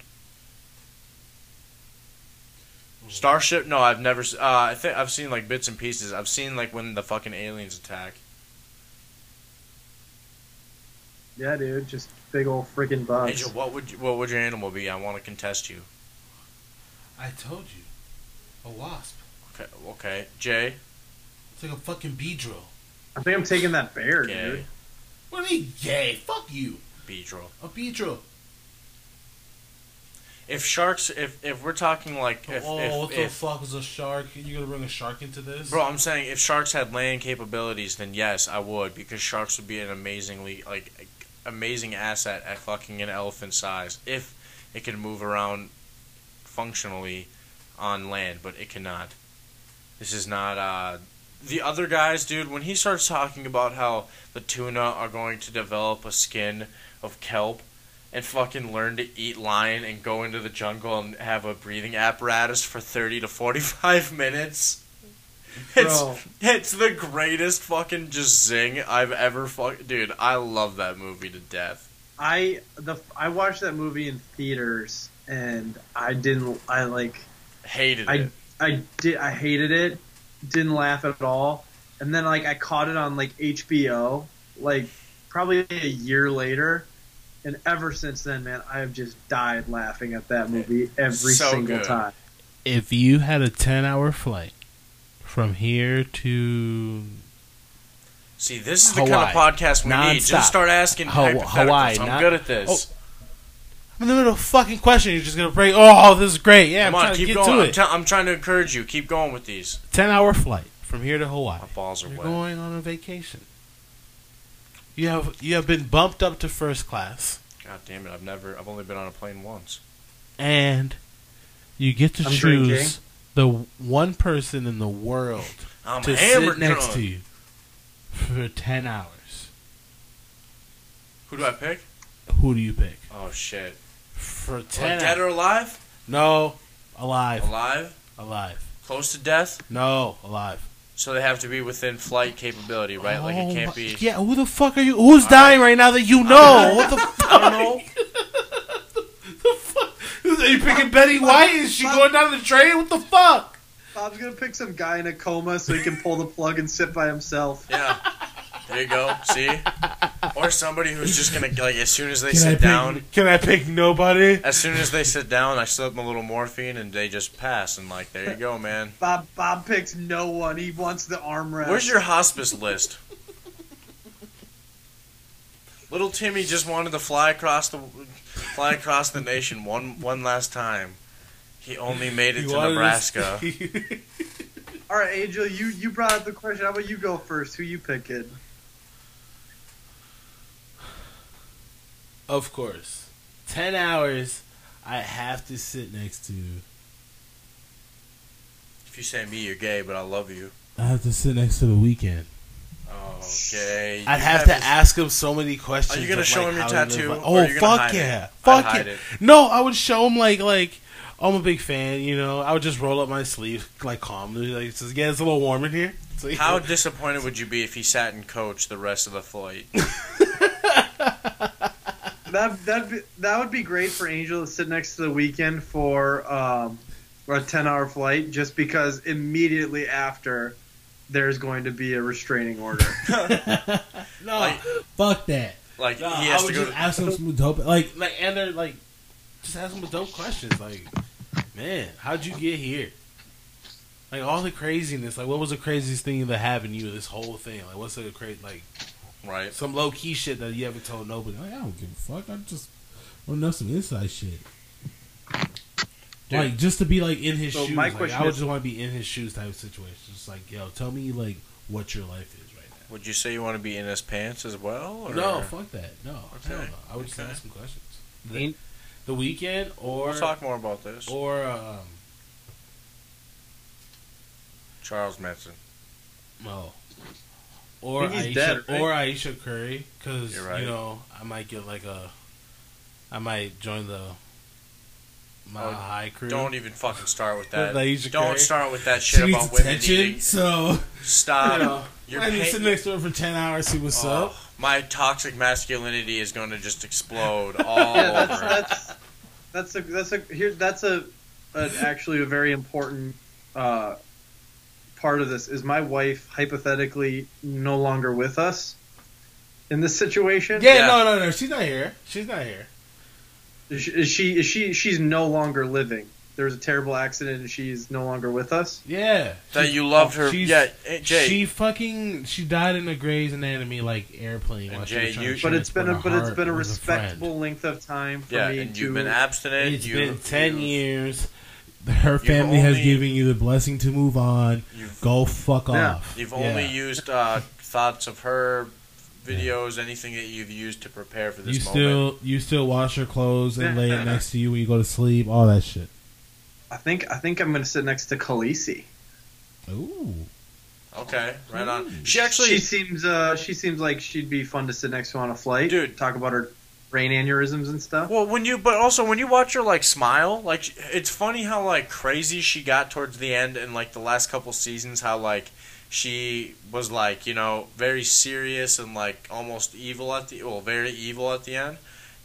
Speaker 2: Starship? No, I've never. I think I've seen like bits and pieces. I've seen like when the fucking aliens attack.
Speaker 3: Yeah, dude, just big old freaking bugs.
Speaker 2: Angel, what would your animal be? I want to contest you.
Speaker 1: I told you, a wasp.
Speaker 2: Okay. Jay.
Speaker 1: It's like a fucking Beedrill.
Speaker 3: I think I'm taking that bear,
Speaker 2: Gay.
Speaker 3: dude.
Speaker 1: What do you mean, gay? Fuck you.
Speaker 2: Beedrill.
Speaker 1: A Beedrill.
Speaker 2: If sharks, if we're talking like,
Speaker 1: What the fuck is a shark? You gonna bring a shark into this?
Speaker 2: bro, I'm saying if sharks had land capabilities, then yes, I would, because sharks would be an amazing asset at fucking an elephant size if it can move around functionally on land, but it cannot. This is not the other guys, dude. When he starts talking about how the tuna are going to develop a skin of kelp and fucking learn to eat lion and go into the jungle and have a breathing apparatus for 30 to 45 minutes.
Speaker 3: Bro.
Speaker 2: It's the greatest fucking just zing I've ever dude, I love that movie to death.
Speaker 3: I watched that movie in theaters and I
Speaker 2: Hated it.
Speaker 3: I hated it. Didn't laugh at all. And then like I caught it on like HBO like probably a year later. And ever since then, man, I have just died laughing at that movie every
Speaker 2: So
Speaker 3: single
Speaker 2: good.
Speaker 3: time.
Speaker 1: If you had a 10-hour flight from here to
Speaker 2: See, this is the
Speaker 1: Hawaii.
Speaker 2: kind of podcast we need.
Speaker 1: Non-stop.
Speaker 2: Just start asking hypotheticals.
Speaker 1: Hawaii,
Speaker 2: I'm
Speaker 1: not-
Speaker 2: good at this.
Speaker 1: I'm in the middle of a fucking question, you're just gonna break. Oh, this is great. Yeah,
Speaker 2: Come
Speaker 1: I'm
Speaker 2: on,
Speaker 1: trying to
Speaker 2: keep
Speaker 1: get
Speaker 2: going.
Speaker 1: to it.
Speaker 2: I'm trying to encourage you. Keep going with these.
Speaker 1: 10-hour flight from here to Hawaii.
Speaker 2: My balls are
Speaker 1: You're
Speaker 2: wet.
Speaker 1: going on a vacation. You have been bumped up to first class,
Speaker 2: God damn it! I've only been on a plane once.
Speaker 1: and you get to
Speaker 3: I'm
Speaker 1: choose
Speaker 3: drinking.
Speaker 1: the one person in the world
Speaker 2: I'm
Speaker 1: to
Speaker 2: hammered
Speaker 1: sit next
Speaker 2: drunk.
Speaker 1: to you for 10 hours.
Speaker 2: Who do I pick?
Speaker 1: Who do you pick?
Speaker 2: Oh shit!
Speaker 1: For
Speaker 2: Like
Speaker 1: 10
Speaker 2: dead
Speaker 1: hours.
Speaker 2: or alive?
Speaker 1: No, alive.
Speaker 2: Alive?
Speaker 1: Alive.
Speaker 2: Close to death?
Speaker 1: No, alive.
Speaker 2: So they have to be within flight capability, right? Like it can't be.
Speaker 1: Yeah, who the fuck are you? Who's dying right now that you know? What the fuck?
Speaker 2: I don't know.
Speaker 1: The fuck? Are you picking Betty White? Is she going down the train? What the fuck?
Speaker 3: Bob's gonna pick some guy in a coma so he can pull the plug and sit by himself.
Speaker 2: Yeah. There you go. See? Or somebody who's just gonna like as soon as they
Speaker 1: Can I
Speaker 2: sit
Speaker 1: pick,
Speaker 2: down.
Speaker 1: Can I pick nobody?
Speaker 2: As soon as they sit down, I slip them a little morphine and they just pass. And like, there you go, man.
Speaker 3: Bob picks no one. He wants the armrest.
Speaker 2: Where's your hospice list? Little Timmy just wanted to fly across the nation one last time. He only made it
Speaker 1: You
Speaker 2: to
Speaker 1: wanted
Speaker 2: Nebraska.
Speaker 3: All right, Angel, you brought up the question. How about you go first? Who you picking?
Speaker 1: Of course. 10 hours, I have to sit next to...
Speaker 2: If you say me, you're gay, but I love you.
Speaker 1: I have to sit next to The Weeknd.
Speaker 2: Okay.
Speaker 1: I'd have to ask him so many questions.
Speaker 2: Are you gonna
Speaker 1: of,
Speaker 2: show
Speaker 1: like,
Speaker 2: him your
Speaker 1: how he lives
Speaker 2: tattoo,
Speaker 1: life.
Speaker 2: or are you gonna
Speaker 1: fuck
Speaker 2: hide it?
Speaker 1: yeah.
Speaker 2: I'd
Speaker 1: Fuck
Speaker 2: hide
Speaker 1: yeah.
Speaker 2: it.
Speaker 1: No, I would show him like I'm a big fan, you know. I would just roll up my sleeve like calmly, like says, yeah, it's a little warm in here. So, yeah.
Speaker 2: How disappointed would you be if he sat and coached the rest of the flight?
Speaker 3: That would be great for Angel to sit next to The Weeknd for a 10-hour flight, just because immediately after there's going to be a restraining order.
Speaker 1: No,
Speaker 2: Like-
Speaker 1: fuck that.
Speaker 2: Like
Speaker 1: No,
Speaker 2: he
Speaker 1: I
Speaker 2: has
Speaker 1: would
Speaker 2: to go.
Speaker 1: just ask him some dope, like, and they're like, just ask him dope questions, like, man, how'd you get here? Like all the craziness. Like what was the craziest thing that happened to you? This whole thing. Like what's the crazy like
Speaker 2: Right.
Speaker 1: some low key shit that you haven't told nobody? Like I don't give a fuck. I just want to know some inside shit.
Speaker 2: Dude.
Speaker 1: Like just to be like in his
Speaker 3: So
Speaker 1: shoes.
Speaker 3: my
Speaker 1: Like,
Speaker 3: question
Speaker 1: I would
Speaker 3: is-
Speaker 1: just want to be in his shoes type of situation. Just like yo, tell me like what your life is right now.
Speaker 2: Would you say you want to be in his pants as well? Or?
Speaker 1: No, fuck that. No,
Speaker 2: Okay.
Speaker 1: hell no. I would just
Speaker 2: Okay.
Speaker 1: ask some questions.
Speaker 3: Ain't-
Speaker 1: The Weeknd or
Speaker 2: We'll talk more about this.
Speaker 1: or
Speaker 2: Charles Manson.
Speaker 1: no, or
Speaker 3: think he's
Speaker 1: Aisha
Speaker 3: dead, right?
Speaker 1: or Aisha Curry because
Speaker 2: You're right.
Speaker 1: you know I might get like I might join the Mile High crew.
Speaker 2: Don't even fucking start with that.
Speaker 1: Like, you
Speaker 2: Don't
Speaker 1: should-
Speaker 2: start with that
Speaker 1: She
Speaker 2: shit
Speaker 1: needs
Speaker 2: about women
Speaker 1: attention,
Speaker 2: eating.
Speaker 1: so
Speaker 2: Stop.
Speaker 1: you know,
Speaker 2: You're
Speaker 1: I need to
Speaker 2: pay-
Speaker 1: sit next to her for 10 hours, see what's up.
Speaker 2: Oh, my toxic masculinity is going to just explode all
Speaker 3: Yeah,
Speaker 2: over.
Speaker 3: that's actually a very important part of this. Is my wife hypothetically no longer with us in this situation?
Speaker 1: Yeah, no, she's not here. She's not here.
Speaker 3: She's no longer living. There was a terrible accident and she's no longer with us.
Speaker 1: Yeah,
Speaker 2: That you loved her.
Speaker 1: She's-
Speaker 2: Yeah, Jay.
Speaker 1: she died in a Grey's Anatomy like airplane.
Speaker 2: And
Speaker 1: while she
Speaker 2: Jay,
Speaker 1: was trying
Speaker 2: you-
Speaker 1: to
Speaker 3: But it's been
Speaker 1: transport her
Speaker 3: a
Speaker 1: heart with
Speaker 3: respectable
Speaker 1: friend.
Speaker 3: length of time for
Speaker 2: yeah,
Speaker 3: me
Speaker 2: and
Speaker 3: to.
Speaker 2: you've been abstinent.
Speaker 1: It's
Speaker 2: you've,
Speaker 1: been 10
Speaker 2: you've-
Speaker 1: years. Her family has
Speaker 2: only-
Speaker 1: given you the blessing to move on.
Speaker 2: You've,
Speaker 1: Go fuck
Speaker 3: Yeah.
Speaker 1: off.
Speaker 2: you've
Speaker 1: Yeah.
Speaker 2: only used thoughts of her videos, anything that you've used to prepare for this moment.
Speaker 1: You still wash her clothes and lay
Speaker 3: Yeah.
Speaker 1: it next to you when you go to sleep. All that shit.
Speaker 3: I think I'm going to sit next to Khaleesi.
Speaker 1: Ooh.
Speaker 2: Okay, right on.
Speaker 1: Ooh.
Speaker 2: She actually,
Speaker 3: she seems like she'd be fun to sit next to on a flight.
Speaker 2: Dude.
Speaker 3: Talk about her brain aneurysms and stuff.
Speaker 2: well, but also when you watch her like smile, like it's funny how like crazy she got towards the end and like the last couple seasons, how like she was like, you know, very serious and like almost evil very evil at the end.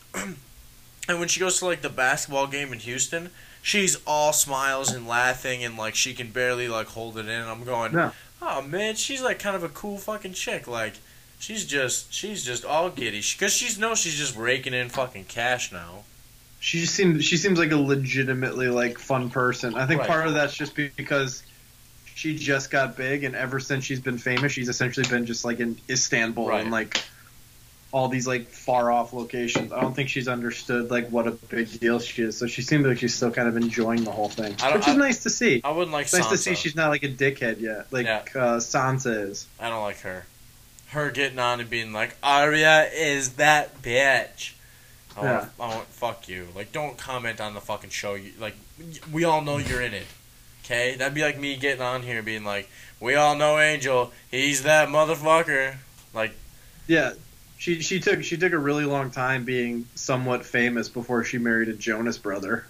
Speaker 2: And when she goes to like the basketball game in Houston, she's all smiles and laughing and like she can barely like hold it in. I'm going,
Speaker 3: Yeah.
Speaker 2: oh man, she's like kind of a cool fucking chick. Like she's just all giddy because she's just raking in fucking cash now.
Speaker 3: She seems like a legitimately like fun person. I think
Speaker 2: Right.
Speaker 3: part of that's just because she just got big, and ever since she's been famous, she's essentially been just like in Istanbul
Speaker 2: Right.
Speaker 3: and like all these like far off locations. I don't think she's understood like what a big deal she is. So she seems like she's still kind of enjoying the whole thing, which is nice to see.
Speaker 2: I wouldn't like
Speaker 3: It's nice to
Speaker 2: Sansa.
Speaker 3: see she's not like a dickhead yet, like
Speaker 2: Yeah.
Speaker 3: Sansa is.
Speaker 2: I don't like her. Her getting on and being like, Arya is that bitch. I want fuck you. Like, don't comment on the fucking show. Like, we all know you're in it. Okay? That'd be like me getting on here and being like, we all know Angel. He's that motherfucker. Like,
Speaker 3: Yeah. She took a really long time being somewhat famous before she married a Jonas brother.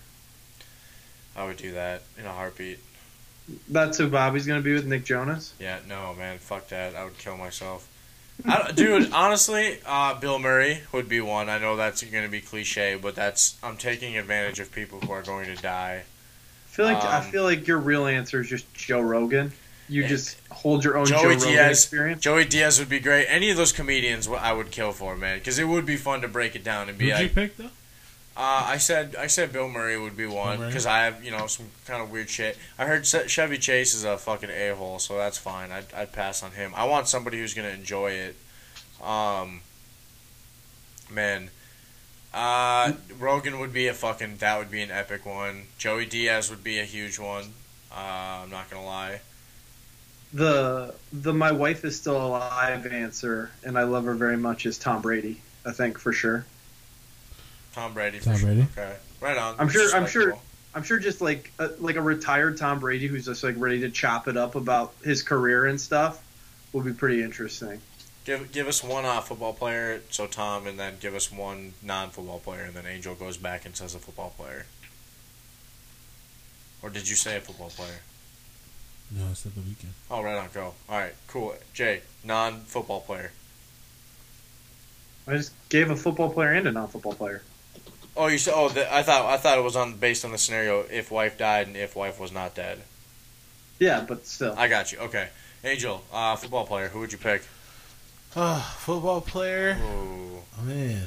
Speaker 2: I would do that in a heartbeat.
Speaker 3: That's who Bobby's gonna be with, Nick Jonas.
Speaker 2: Yeah, no, man. Fuck that. I would kill myself. Dude, honestly, Bill Murray would be one. I know that's going to be cliche, but I'm taking advantage of people who are going to die.
Speaker 3: I feel like your real answer is just Joe Rogan. You
Speaker 2: Yeah.
Speaker 3: just hold your own
Speaker 2: Joey
Speaker 3: Joe Rogan
Speaker 2: Diaz.
Speaker 3: experience.
Speaker 2: Joey Diaz would be great. Any of those comedians I would kill for, man, because it would be fun to break it down and be
Speaker 1: Who'd you
Speaker 2: like,
Speaker 1: pick though?
Speaker 2: I said Bill Murray would be one
Speaker 1: Murray?
Speaker 2: because I have some kind of weird shit. I heard Chevy Chase is a fucking a-hole, so that's fine. I'd pass on him. I want somebody who's gonna enjoy it. Rogan would be that would be an epic one. Joey Diaz would be a huge one. I'm not gonna lie.
Speaker 3: The my wife is still alive answer, and I love her very much, is Tom Brady. I think for sure.
Speaker 2: Tom Brady.
Speaker 1: Tom
Speaker 2: for sure.
Speaker 1: Brady?
Speaker 2: Okay, right on.
Speaker 3: I'm sure.
Speaker 2: Respectable.
Speaker 3: I'm sure just like a retired Tom Brady who's just like ready to chop it up about his career and stuff will be pretty interesting.
Speaker 2: Give us one football player, so Tom, and then give us one non-football player, and then Angel goes back and says a football player. Or did you say a football player?
Speaker 1: No, I said The Weeknd.
Speaker 2: Oh, right on, go. All right, cool. Jay, non-football player.
Speaker 3: I just gave a football player and a non-football player.
Speaker 2: Oh, you said. Oh, I thought it was based on the scenario if wife died and if wife was not dead.
Speaker 3: Yeah, but still.
Speaker 2: I got you. Okay, Angel, football player. Who would you pick?
Speaker 1: Football player.
Speaker 2: Ooh.
Speaker 1: Oh, man.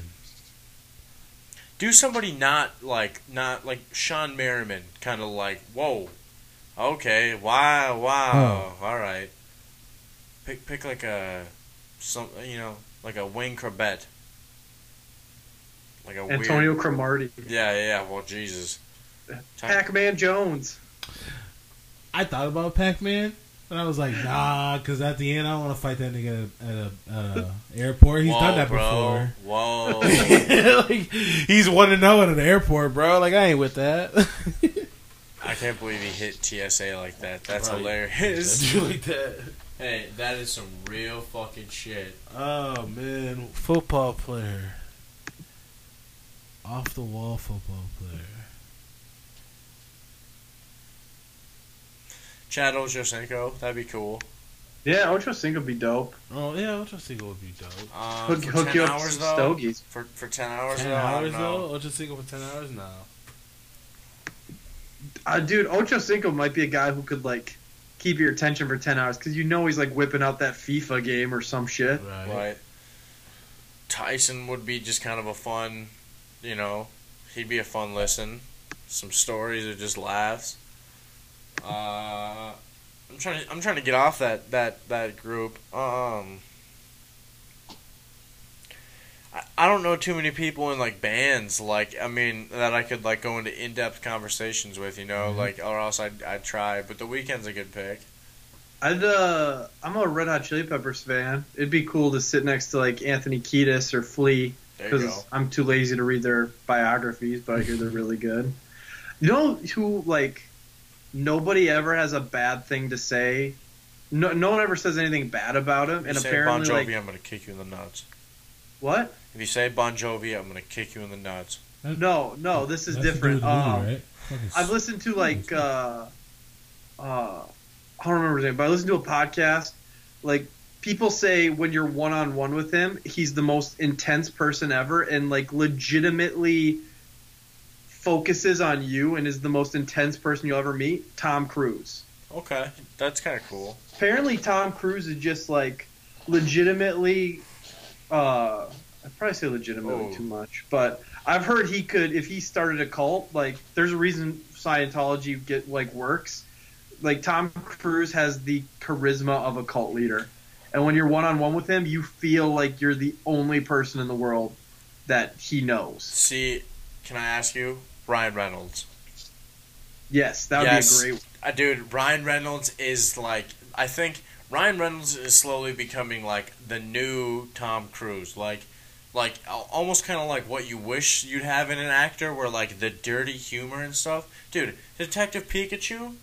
Speaker 2: Do somebody not like Sean Merriman, kind of like, whoa, Okay. Wow. All right. Pick like a like a wing Corbett. Like a
Speaker 3: Antonio
Speaker 2: weird.
Speaker 3: Cromartie.
Speaker 2: Yeah. Well, Jesus.
Speaker 3: Pac-Man Jones.
Speaker 4: I thought about Pac-Man, but I was like, nah, because at the end I don't want to fight that nigga at a airport. He's done that before.
Speaker 2: Whoa.
Speaker 4: Like, he's 1-0 at an airport, bro. Like, I ain't with that.
Speaker 2: I can't believe he hit TSA like that. That's
Speaker 4: Right.
Speaker 2: hilarious.
Speaker 4: like that.
Speaker 2: Hey, that is some real fucking shit.
Speaker 1: Oh man, football player, off the wall football player.
Speaker 2: Chad Ochocinco, that'd be cool.
Speaker 3: Yeah, Ocho Cinco would be dope.
Speaker 1: Oh yeah, Ocho Cinco would be dope.
Speaker 2: For
Speaker 3: Hook
Speaker 2: 10
Speaker 3: you up
Speaker 2: hours
Speaker 3: some
Speaker 2: though.
Speaker 3: stogies.
Speaker 2: For 10 hours
Speaker 1: 10
Speaker 2: though. I
Speaker 1: hours
Speaker 2: don't know.
Speaker 1: though. Ocho Cinco for 10 hours now.
Speaker 3: Dude, Ocho Cinco might be a guy who could like keep your attention for 10 hours because you know he's like whipping out that FIFA game or some shit.
Speaker 2: Right. Tyson would be just kind of a fun, he'd be a fun listen. Some stories or just laughs. I'm trying to get off that group. I don't know too many people in like bands that I could like go into in-depth conversations with, like, or else I'd try. But The Weeknd's a good pick.
Speaker 3: I'm a Red Hot Chili Peppers fan. It'd be cool to sit next to like Anthony Kiedis or Flea
Speaker 2: There you go.
Speaker 3: because I'm too lazy to read their biographies, but I hear they're really good. You know who like nobody ever has a bad thing to say. No one ever says anything bad about him,
Speaker 2: If
Speaker 3: and
Speaker 2: you say
Speaker 3: apparently
Speaker 2: Bon Jovi,
Speaker 3: like
Speaker 2: I'm gonna kick you in the nuts.
Speaker 3: what?
Speaker 2: If you say Bon Jovi, I'm gonna kick you in the nuts.
Speaker 3: No, this is
Speaker 4: That's the
Speaker 3: different.
Speaker 4: dude with the movie, right? Fucking
Speaker 3: I've listened to like I don't remember his name, but I listened to a podcast. Like people say when you're one-on-one with him, he's the most intense person ever, and like legitimately focuses on you and is the most intense person you'll ever meet. Tom Cruise.
Speaker 2: Okay, that's kind of cool.
Speaker 3: Apparently, Tom Cruise is just like legitimately. I'd probably say legitimately too much, but I've heard he could, if he started a cult, like there's a reason Scientology works. Like Tom Cruise has the charisma of a cult leader, and when you're one-on-one with him, you feel like you're the only person in the world that he knows.
Speaker 2: See, can I ask you, Ryan Reynolds?
Speaker 3: Yes, that would be a great.
Speaker 2: Dude, Ryan Reynolds is like, I think Ryan Reynolds is slowly becoming like the new Tom Cruise, like almost kind of like what you wish you'd have in an actor, where like the dirty humor and stuff. Dude, Detective Pikachu.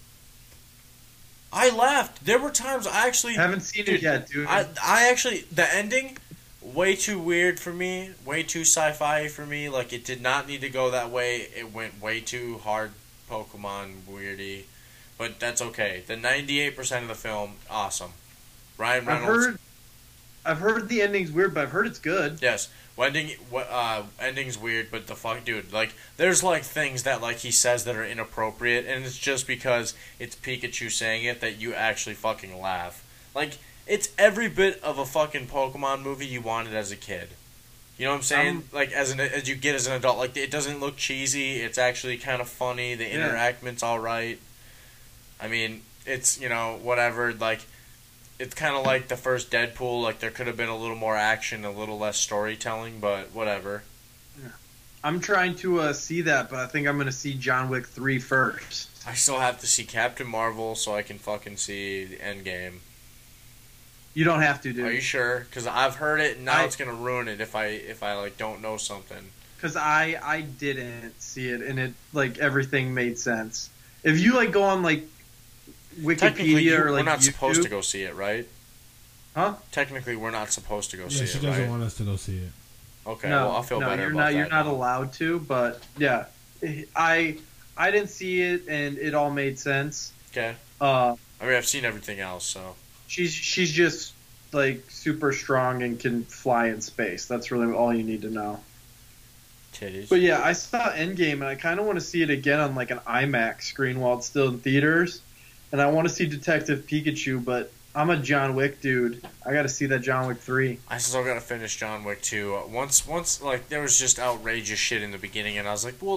Speaker 2: I laughed. There were times I actually
Speaker 3: Haven't seen it yet, dude.
Speaker 2: I actually, the ending, way too weird for me, way too sci-fi for me. Like it did not need to go that way. It went way too hard Pokemon weirdy, but that's okay. The 98% of the film, awesome. Ryan Reynolds.
Speaker 3: I've heard the ending's weird, but I've heard it's good.
Speaker 2: Yes, ending's weird, but the fuck, dude, like, there's like things that like he says that are inappropriate, and it's just because it's Pikachu saying it that you actually fucking laugh. Like, it's every bit of a fucking Pokemon movie you wanted as a kid. You know what I'm saying? Like, as you get as an adult, like, it doesn't look cheesy. It's actually kind of funny. The interactment's all right. I mean, it's, whatever. Like, it's kind of like the first Deadpool. Like, there could have been a little more action, a little less storytelling, but whatever.
Speaker 3: I'm trying to see that, but I think I'm going to see John Wick 3 first.
Speaker 2: I still have to see Captain Marvel so I can fucking see the Endgame.
Speaker 3: You don't have to, dude.
Speaker 2: Are you sure? Because I've heard it, and now it's gonna ruin it if I like don't know something.
Speaker 3: Because I didn't see it, and it like everything made sense. If you like go on like Wikipedia or like
Speaker 2: we're not
Speaker 3: YouTube,
Speaker 2: supposed to go see it, right?
Speaker 3: Huh?
Speaker 2: Technically, we're not supposed to go see
Speaker 4: Yeah,
Speaker 2: it,
Speaker 4: she doesn't
Speaker 2: right?
Speaker 4: want us to okay.
Speaker 2: Okay,
Speaker 3: No,
Speaker 2: well, I'll feel better
Speaker 3: you're
Speaker 2: about
Speaker 3: not.
Speaker 2: that.
Speaker 3: You're not
Speaker 2: now.
Speaker 3: allowed to, but yeah, I didn't see it, and it all made sense.
Speaker 2: Okay.
Speaker 3: I
Speaker 2: mean, I've seen everything else, so.
Speaker 3: She's just like super strong and can fly in space. That's really all you need to know.
Speaker 2: Titties.
Speaker 3: But yeah, I saw Endgame, and I kind of want to see it again on like an IMAX screen while it's still in theaters. And I want to see Detective Pikachu, but I'm a John Wick dude. I got to see that John Wick 3.
Speaker 2: I still gotta finish John Wick 2. Once, like, there was just outrageous shit in the beginning, and I was like, well,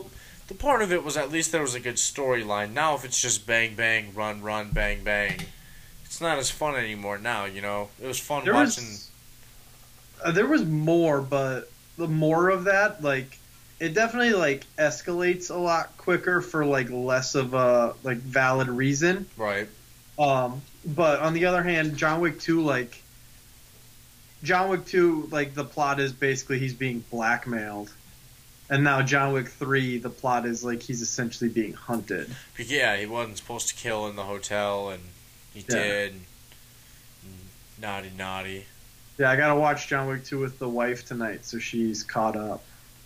Speaker 2: the part of it was at least there was a good storyline. Now if it's just bang bang run run bang bang, it's not as fun anymore. Now it was fun watching.
Speaker 3: There was more, but the more of that, like, it definitely like escalates a lot quicker for like less of a like valid reason.
Speaker 2: Right.
Speaker 3: But on the other hand, John Wick 2, like the plot is basically he's being blackmailed. And now John Wick 3, the plot is like he's essentially being hunted.
Speaker 2: Yeah, he wasn't supposed to kill in the hotel, and he did. Naughty, naughty.
Speaker 3: Yeah, I gotta watch John Wick 2 with the wife tonight, so she's caught up.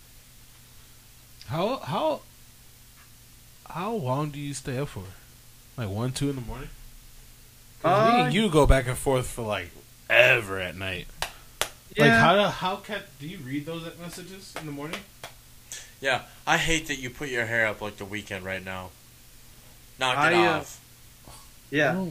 Speaker 1: How long do you stay up for? Like 1, 2 in the morning? 'Cause me and you go back and forth for like ever at night.
Speaker 3: Yeah.
Speaker 1: Like how do you read those messages in the morning?
Speaker 2: Yeah, I hate that you put your hair up like the weekend right now. Knock it off.
Speaker 3: Yeah.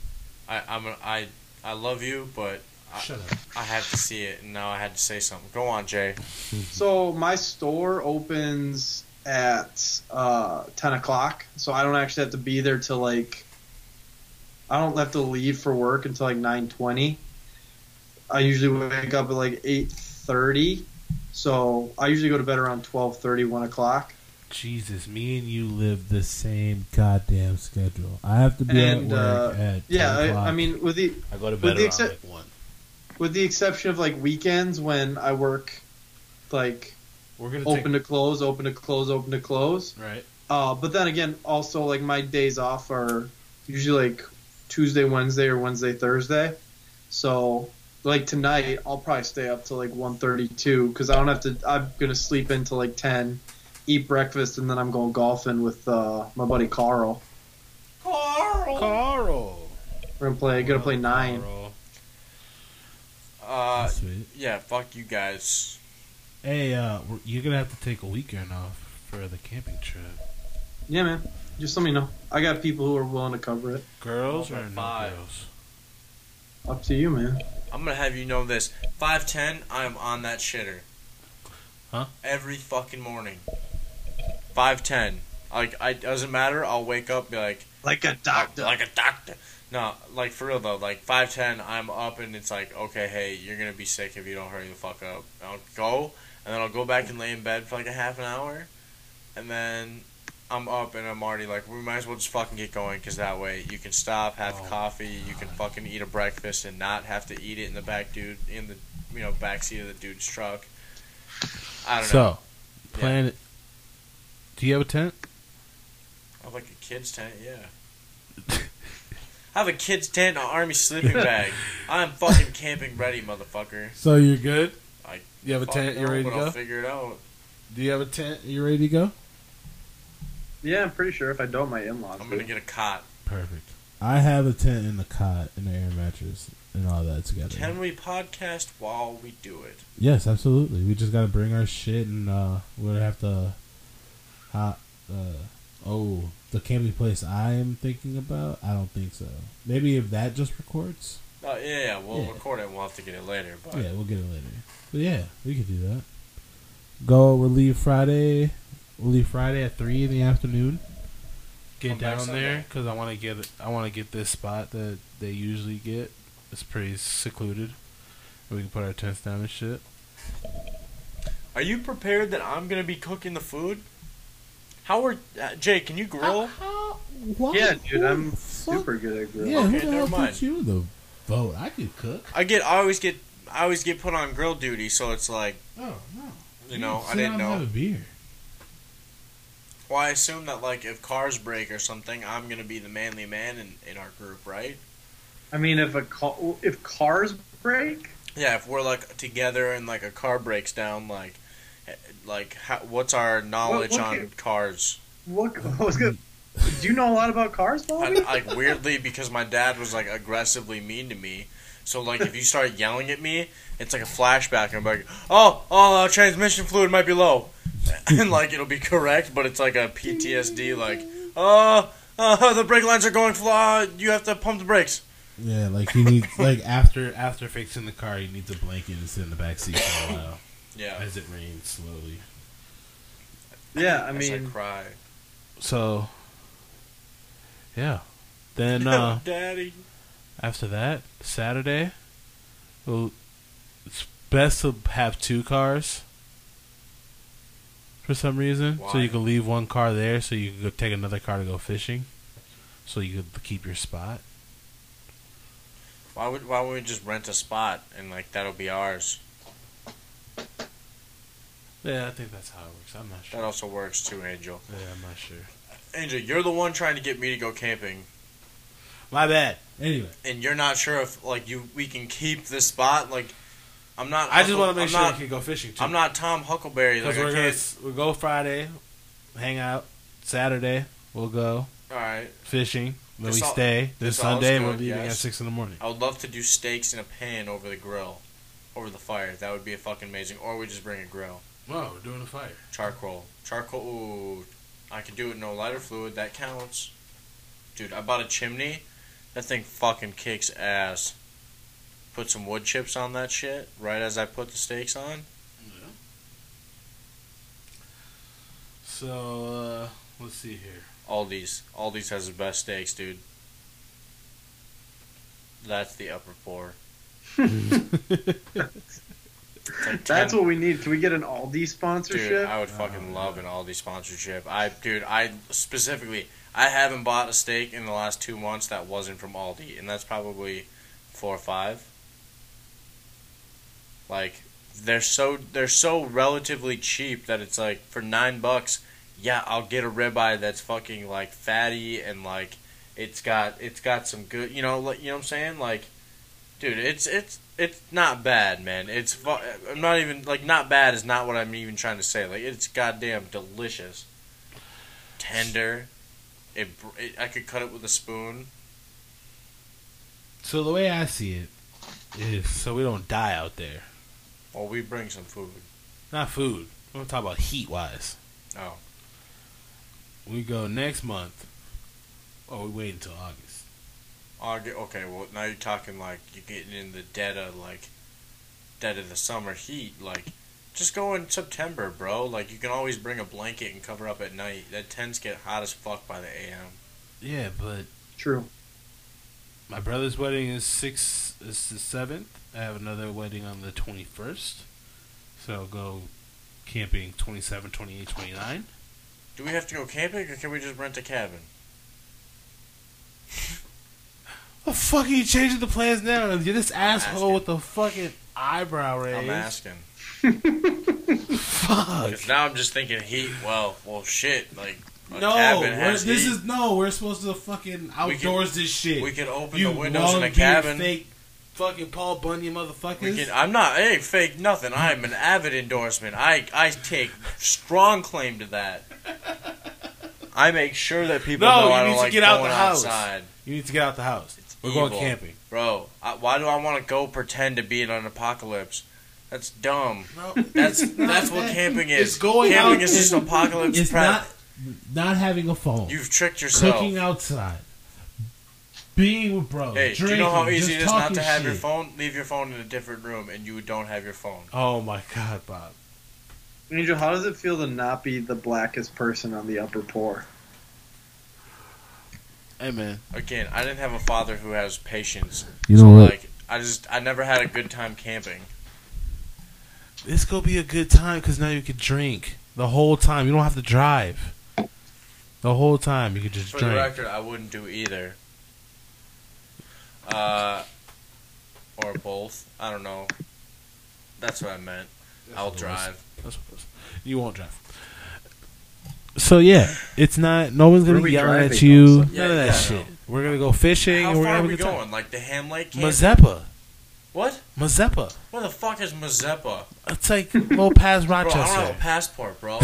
Speaker 2: I love you, but
Speaker 1: Shut up.
Speaker 2: I have to see it, and now I had to say something. Go on, Jay.
Speaker 3: So my store opens at 10 o'clock, so I don't actually have to be there till like, I don't have to leave for work until like 9:20. I usually wake up at like 8:30, so I usually go to bed around 12:30, 1 o'clock.
Speaker 4: Jesus, me and you live the same goddamn schedule. I have to be at work at 10 o'clock.
Speaker 3: I mean,
Speaker 1: I go to bed around like 1.
Speaker 3: With the exception of like weekends when I work like
Speaker 1: We're gonna
Speaker 3: open to close, open to close, open to close.
Speaker 1: Right.
Speaker 3: But then again, also like my days off are usually like Tuesday, Wednesday, or Wednesday, Thursday. So like tonight, I'll probably stay up till like 1:32 because I don't have to. I'm gonna sleep until like 10, eat breakfast, and then I'm going golfing with my buddy Carl.
Speaker 1: Carl.
Speaker 3: We're gonna play 9.
Speaker 1: Carl.
Speaker 4: Sweet.
Speaker 2: Yeah, fuck you guys.
Speaker 4: Hey,
Speaker 1: You're gonna have to take a weekend off for the camping trip.
Speaker 3: Yeah, man. Just let me know. I got people who are willing to cover it.
Speaker 1: Girls
Speaker 2: Oh,
Speaker 1: or no
Speaker 2: 5.
Speaker 1: girls?
Speaker 3: Up to you, man.
Speaker 2: I'm gonna have you know this. 5:10, I'm on that shitter.
Speaker 1: Huh?
Speaker 2: Every fucking morning. 5:10. Like, it doesn't matter. I'll wake up and be like,
Speaker 3: Like a doctor.
Speaker 2: like a doctor. No, like for real though. Like 5:10, I'm up and it's like, okay, hey, you're gonna be sick if you don't hurry the fuck up. I'll go and then I'll go back and lay in bed for like a half an hour, and then I'm up and I'm already like, we might as well just fucking get going because that way you can stop, have coffee, you can fucking eat a breakfast and not have to eat it in the back seat of the dude's truck. I don't know.
Speaker 1: So, plan it. Do you have a tent?
Speaker 2: I have like a kid's tent, yeah. I have a kid's tent, an army sleeping bag. I'm fucking camping ready, motherfucker.
Speaker 1: So you're good?
Speaker 2: I
Speaker 1: You have a tent? You ready to
Speaker 2: I'll
Speaker 1: go?
Speaker 2: figure it out.
Speaker 1: Do you have a tent? You ready to go?
Speaker 3: Yeah, I'm pretty sure if I don't, my in-laws
Speaker 2: I'm gonna
Speaker 3: do.
Speaker 2: get a cot.
Speaker 1: Perfect.
Speaker 4: I have a tent in the cot and the air mattress and all that together.
Speaker 2: Can we podcast while we do it?
Speaker 4: Yes, absolutely. We just gotta bring our shit and we'll have to. The camping place I am thinking about. I don't think so. Maybe if that just records.
Speaker 2: Yeah, we'll
Speaker 4: Yeah.
Speaker 2: record it and we'll have to get it later. But
Speaker 4: Yeah, we'll get it later. But yeah, we could do that. We'll leave Friday. We'll leave Friday at 3 in the afternoon.
Speaker 1: Get
Speaker 2: Come back
Speaker 1: down
Speaker 2: Sunday.
Speaker 1: there because I want to get this spot that they usually get. It's pretty secluded. We can put our tents down and shit.
Speaker 2: are you prepared that I'm gonna be cooking the food? Jay, can you grill?
Speaker 4: What?
Speaker 3: Yeah, dude,
Speaker 4: Who
Speaker 3: I'm
Speaker 4: the fuck?
Speaker 3: super good at grilling.
Speaker 4: Yeah,
Speaker 2: Okay,
Speaker 4: who the hell
Speaker 2: never mind.
Speaker 4: put you in the vote? I could cook.
Speaker 2: I always get put on grill duty, so it's like,
Speaker 4: Oh no.
Speaker 2: I didn't know.
Speaker 4: Have a beer.
Speaker 2: Well, I assume that like if cars break or something, I'm gonna be the manly man in our group, right?
Speaker 3: I mean, if cars break,
Speaker 2: Yeah, if we're like together and like a car breaks down, what's our knowledge
Speaker 3: What
Speaker 2: on
Speaker 3: can-
Speaker 2: cars?
Speaker 3: what was good? Do you know a lot about cars, Bobby?
Speaker 2: Like weirdly, because my dad was like aggressively mean to me. So like if you start yelling at me, it's like a flashback. And I'm like, transmission fluid might be low, and like it'll be correct, but it's like a PTSD. Like, the brake lines are going flaw. You have to pump the brakes.
Speaker 4: Yeah, like you need like after fixing the car, you need the blanket and sit in the back seat for a while
Speaker 2: Yeah.
Speaker 4: as it rains slowly.
Speaker 3: Yeah, I
Speaker 2: As I
Speaker 3: mean,
Speaker 2: cry.
Speaker 1: So, yeah. Then
Speaker 2: Daddy.
Speaker 1: after that, Saturday, well, it's best to have 2 cars for some reason. So
Speaker 2: Why?
Speaker 1: you can leave one car there so you can go take another car to go fishing. So you could keep your spot.
Speaker 2: Why would we just rent a spot and like that'll be ours?
Speaker 1: Yeah, I think that's how it works. I'm not
Speaker 2: That
Speaker 1: sure.
Speaker 2: also works too, Angel.
Speaker 1: Yeah, I'm not sure.
Speaker 2: Angel, you're the one trying to get me to go camping,
Speaker 1: My bad. Anyway,
Speaker 2: and you're not sure if like we can keep this spot. Like, I'm not.
Speaker 1: I just want to make
Speaker 2: I'm
Speaker 1: sure
Speaker 2: not,
Speaker 1: we can go fishing too.
Speaker 2: I'm not Tom Huckleberry. Like,
Speaker 1: Because
Speaker 2: I
Speaker 1: we'll
Speaker 2: can't.
Speaker 1: go Friday, hang out. Saturday, we'll go
Speaker 2: All right.
Speaker 1: fishing. Then
Speaker 2: This
Speaker 1: we
Speaker 2: all-
Speaker 1: stay. Then
Speaker 2: this all
Speaker 1: Sunday,
Speaker 2: is
Speaker 1: we'll
Speaker 2: good,
Speaker 1: be leaving
Speaker 2: yes.
Speaker 1: at 6 in the morning.
Speaker 2: I would love to do steaks in a pan over the grill, over the fire. That would be fucking amazing. Or we just bring a grill.
Speaker 1: Wow, we're doing a fire.
Speaker 2: Charcoal. Ooh, I could do it no lighter fluid. That counts. Dude, I bought a chimney. That thing fucking kicks ass. Put some wood chips on that shit right as I put the steaks on.
Speaker 1: Yeah. So, let's see here.
Speaker 2: Aldi's has the best steaks, dude. That's the upper pour. Like
Speaker 3: that's
Speaker 2: 10
Speaker 3: what we need. Can we get an Aldi sponsorship?
Speaker 2: Dude, I would fucking love an Aldi sponsorship. I haven't bought a steak in the last 2 months that wasn't from Aldi, and that's probably 4 or 5. Like, they're so relatively cheap that it's like for $9, yeah, I'll get a ribeye that's fucking like fatty and like it's got some good, you know what I'm saying? Like, dude, it's not bad, man. I'm not even like not bad is not what I'm even trying to say. Like, it's goddamn delicious, tender. I could cut it with a spoon.
Speaker 1: So the way I see it is so we don't die out there.
Speaker 2: Or we bring some food.
Speaker 1: Not food. We're going to talk about heat-wise.
Speaker 2: Oh,
Speaker 1: We go next month. Oh, we wait until August.
Speaker 2: okay. Well, now you're talking like you're getting in the dead of the summer heat. Like, just go in September, bro. Like, you can always bring a blanket and cover up at night. That tends to get hot as fuck by the AM.
Speaker 1: Yeah, but
Speaker 3: True.
Speaker 1: my brother's wedding is the 7th. I have another wedding on the 21st. So I'll go camping 27, 28, 29.
Speaker 2: Do we have to go camping, or can we just rent a cabin?
Speaker 1: The fuck are you changing the plans now? You're this asshole
Speaker 2: asking.
Speaker 1: with the fucking eyebrow raise.
Speaker 2: I'm asking.
Speaker 1: Fuck.
Speaker 2: 'Cause now I'm just thinking heat. Well, shit. Like, a
Speaker 1: No,
Speaker 2: cabin has heat.
Speaker 1: we're supposed to fucking outdoors this shit.
Speaker 2: We can open
Speaker 1: you
Speaker 2: the windows in a
Speaker 1: long-beard
Speaker 2: cabin.
Speaker 1: fake fucking Paul Bunyan motherfuckers.
Speaker 2: I'm not. Hey, fake nothing. I'm an avid endorsement. I take strong claim to that. I make sure that people
Speaker 1: No,
Speaker 2: know
Speaker 1: you
Speaker 2: I
Speaker 1: need
Speaker 2: don't
Speaker 1: to
Speaker 2: like
Speaker 1: get out
Speaker 2: going
Speaker 1: the house.
Speaker 2: outside.
Speaker 1: You need to get out the house.
Speaker 2: It's
Speaker 1: We're
Speaker 2: evil.
Speaker 1: going camping.
Speaker 2: Bro, why do I want to go pretend to be in an apocalypse? That's dumb.
Speaker 1: No,
Speaker 2: That's
Speaker 1: not
Speaker 2: what
Speaker 1: that.
Speaker 2: camping is.
Speaker 1: It's going
Speaker 2: camping
Speaker 1: out
Speaker 2: is just
Speaker 1: and-
Speaker 2: apocalypse
Speaker 4: It's
Speaker 2: prep.
Speaker 4: not having a phone.
Speaker 2: You've tricked yourself.
Speaker 4: Cooking outside. Being with bros.
Speaker 2: Hey, do
Speaker 4: drinking,
Speaker 2: you know how easy
Speaker 4: just
Speaker 2: it is not
Speaker 4: talking
Speaker 2: to have your
Speaker 4: shit.
Speaker 2: phone? Leave your phone in a different room, and you don't have your phone.
Speaker 1: Oh my god, Bob.
Speaker 3: Angel, how does it feel to not be the blackest person on the upper pour?
Speaker 1: Hey man,
Speaker 2: Again, I didn't have a father who has patience.
Speaker 4: You
Speaker 2: So,
Speaker 4: know what?
Speaker 2: like, I never had a good time camping.
Speaker 1: this gonna be a good time because now you can drink the whole time. You don't have to drive. The whole time you can just
Speaker 2: For
Speaker 1: drink.
Speaker 2: the record, I wouldn't do either. Or both. I don't know. That's what I meant. I'll
Speaker 1: what it was.
Speaker 2: drive.
Speaker 1: That's what it was. You won't drive. So yeah, it's not. No one's
Speaker 3: Where
Speaker 1: gonna
Speaker 3: are we
Speaker 1: be yelling at
Speaker 3: driving
Speaker 1: you.
Speaker 3: also?
Speaker 1: None of that
Speaker 2: Yeah,
Speaker 1: shit. We're gonna go fishing
Speaker 2: How
Speaker 1: and we're
Speaker 2: far
Speaker 1: gonna
Speaker 2: are
Speaker 1: have a
Speaker 2: we
Speaker 1: good time.
Speaker 2: going? Like the Ham Lake camp?
Speaker 1: Mazeppa.
Speaker 2: What?
Speaker 1: Mazeppa.
Speaker 2: Where the fuck is Mazeppa?
Speaker 1: It's like a little past
Speaker 2: Bro, I don't have a
Speaker 1: Rochester.
Speaker 2: passport, bro.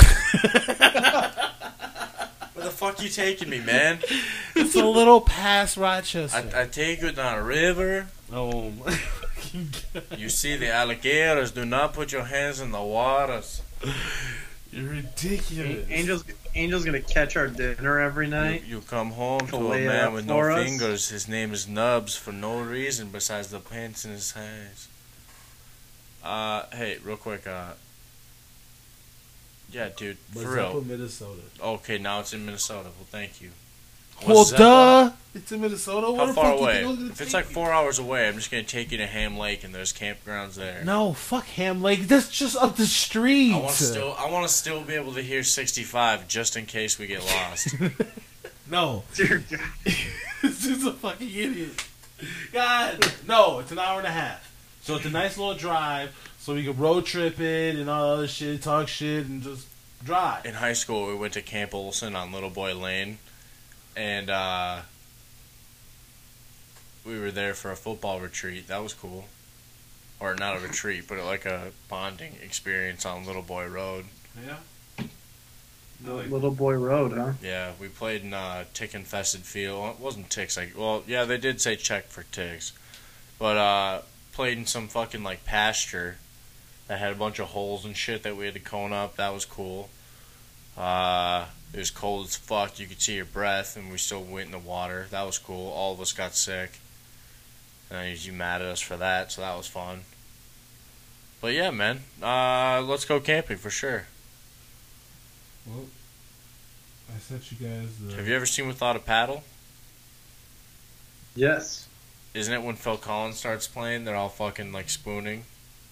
Speaker 2: Where the fuck you taking me, man?
Speaker 1: It's a little past Rochester.
Speaker 2: I take you down a river.
Speaker 1: Oh my fucking god.
Speaker 2: You see the alligators. Do not put your hands in the waters.
Speaker 1: You're ridiculous.
Speaker 3: Angel's gonna catch our dinner every night.
Speaker 2: You come home to a
Speaker 3: Lay it
Speaker 2: man
Speaker 3: up
Speaker 2: with no
Speaker 3: for us.
Speaker 2: fingers. His name is Nubs for no reason besides the pants in his hands. Hey, real quick. Yeah, dude, for
Speaker 1: Mazeppa,
Speaker 2: real.
Speaker 1: Minnesota.
Speaker 2: Okay, now it's in Minnesota. Well, thank you.
Speaker 1: Well,
Speaker 2: Mazeppa?
Speaker 1: duh. It's in Minnesota.
Speaker 2: How
Speaker 1: Where the
Speaker 2: far
Speaker 1: fuck you
Speaker 2: away?
Speaker 1: think I was gonna
Speaker 2: If it's
Speaker 1: take
Speaker 2: like
Speaker 1: you?
Speaker 2: 4 hours away, I'm just gonna take you to Ham Lake, and there's campgrounds there.
Speaker 1: No, fuck Ham Lake. That's just up the street.
Speaker 2: I want to still be able to hear 65 just in case we get lost.
Speaker 1: No.
Speaker 3: Dear God.
Speaker 1: This is a fucking idiot. God. No, it's an hour and a half. So it's a nice little drive so we can road trip it and all that other shit, talk shit, and just drive.
Speaker 2: In high school, we went to Camp Olson on Little Boy Lane, and we were there for a football retreat. That was cool. Or not a retreat, but like a bonding experience on Little Boy Road.
Speaker 1: Yeah.
Speaker 3: Little Boy Road, huh?
Speaker 2: Yeah, we played in a tick-infested field. Well, it wasn't ticks. Well, yeah, they did say check for ticks. But played in some fucking, like, pasture that had a bunch of holes and shit that we had to cone up. That was cool. It was cold as fuck. You could see your breath, and we still went in the water. That was cool. All of us got sick. And you mad at us for that, so that was fun. But yeah, man. Let's go camping for sure.
Speaker 4: Well, I sent you guys the.
Speaker 2: Have you ever seen Without a Paddle?
Speaker 3: Yes.
Speaker 2: Isn't it when Phil Collins starts playing, they're all fucking like spooning?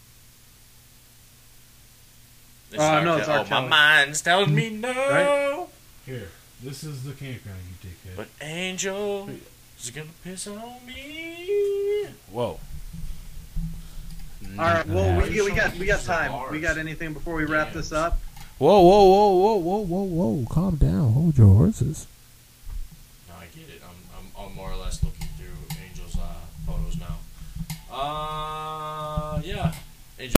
Speaker 3: No, it's R.
Speaker 2: my
Speaker 3: Kelly.
Speaker 2: mind's telling me no.
Speaker 3: Right?
Speaker 4: Here, this is the campground, you dickhead.
Speaker 2: But Angel is gonna piss on me.
Speaker 1: Whoa.
Speaker 3: All right. Well,
Speaker 2: Are you
Speaker 3: we got
Speaker 2: showing me
Speaker 3: time.
Speaker 2: bars?
Speaker 3: We got anything before we wrap this up?
Speaker 4: Whoa, whoa, whoa, whoa, whoa, whoa, whoa! Calm down. Hold your horses.
Speaker 2: No, I get it. I'm more or less looking through Angel's photos now. Yeah. Angel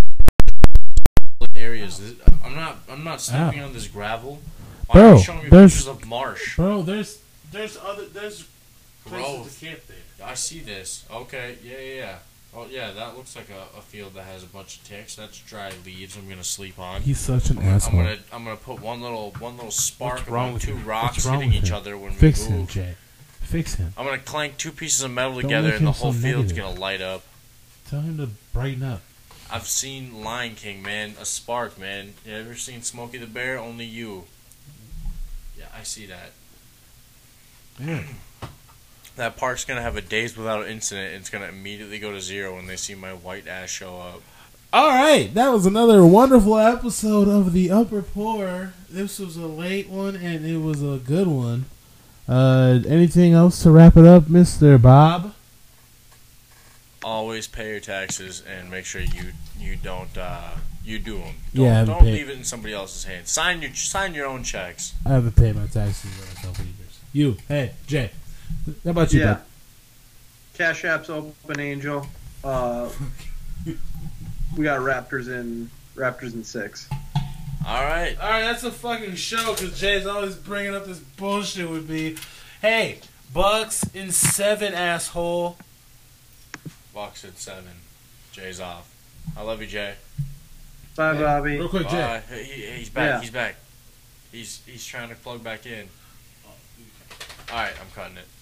Speaker 2: areas. I'm not stepping on this gravel. Why
Speaker 4: Bro,
Speaker 2: are you showing me
Speaker 4: there's-
Speaker 2: pictures of marsh?
Speaker 4: Bro, there's
Speaker 1: There's places
Speaker 2: Growth.
Speaker 1: to camp there.
Speaker 2: I see this. Okay, yeah. Oh, yeah, that looks like a field that has a bunch of ticks. That's dry leaves I'm gonna sleep on.
Speaker 4: he's such an
Speaker 2: I'm
Speaker 4: asshole.
Speaker 2: gonna put one little spark
Speaker 1: What's wrong
Speaker 2: among
Speaker 1: with
Speaker 2: two
Speaker 1: you?
Speaker 2: rocks
Speaker 4: What's wrong
Speaker 2: hitting
Speaker 4: with
Speaker 2: each
Speaker 4: him?
Speaker 2: other when
Speaker 4: Fix
Speaker 2: we
Speaker 4: him,
Speaker 2: move.
Speaker 4: Jay. Fix him.
Speaker 2: I'm gonna clank two pieces of metal
Speaker 4: Don't
Speaker 2: together
Speaker 4: make
Speaker 2: and the
Speaker 4: him
Speaker 2: whole
Speaker 4: so
Speaker 2: field's
Speaker 4: negative.
Speaker 2: gonna light up.
Speaker 4: Tell him to brighten up.
Speaker 2: I've seen Lion King, man. A spark, man. You ever seen Smokey the Bear? Only you. Yeah, I see that.
Speaker 4: Yeah.
Speaker 2: That park's gonna have a days without incident, and it's gonna immediately go to zero when they see my white ass show up.
Speaker 4: All right, that was another wonderful episode of the Upper Pour. This was a late one, and it was a good one. Anything else to wrap it up, Mr. Bob?
Speaker 2: Always pay your taxes and make sure you don't you do them.
Speaker 4: Yeah,
Speaker 2: Don't
Speaker 4: pay-
Speaker 2: leave it in somebody else's hands. Sign your own checks.
Speaker 4: I haven't paid my taxes in a couple of years. You, hey, Jay. How about you,
Speaker 3: Yeah.
Speaker 4: bud?
Speaker 3: Cash App's open, Angel. We got Raptors in 6.
Speaker 2: All right.
Speaker 1: Alright, that's a fucking show because Jay's always bringing up this bullshit with me. Hey, Bucks in 7, asshole.
Speaker 2: Bucks at 7. Jay's off. I love you, Jay.
Speaker 3: Bye,
Speaker 4: Hey,
Speaker 3: Bobby.
Speaker 4: Real quick, Jay.
Speaker 2: He's back.
Speaker 3: Yeah.
Speaker 2: He's back. He's trying to plug back in. All right, I'm cutting it.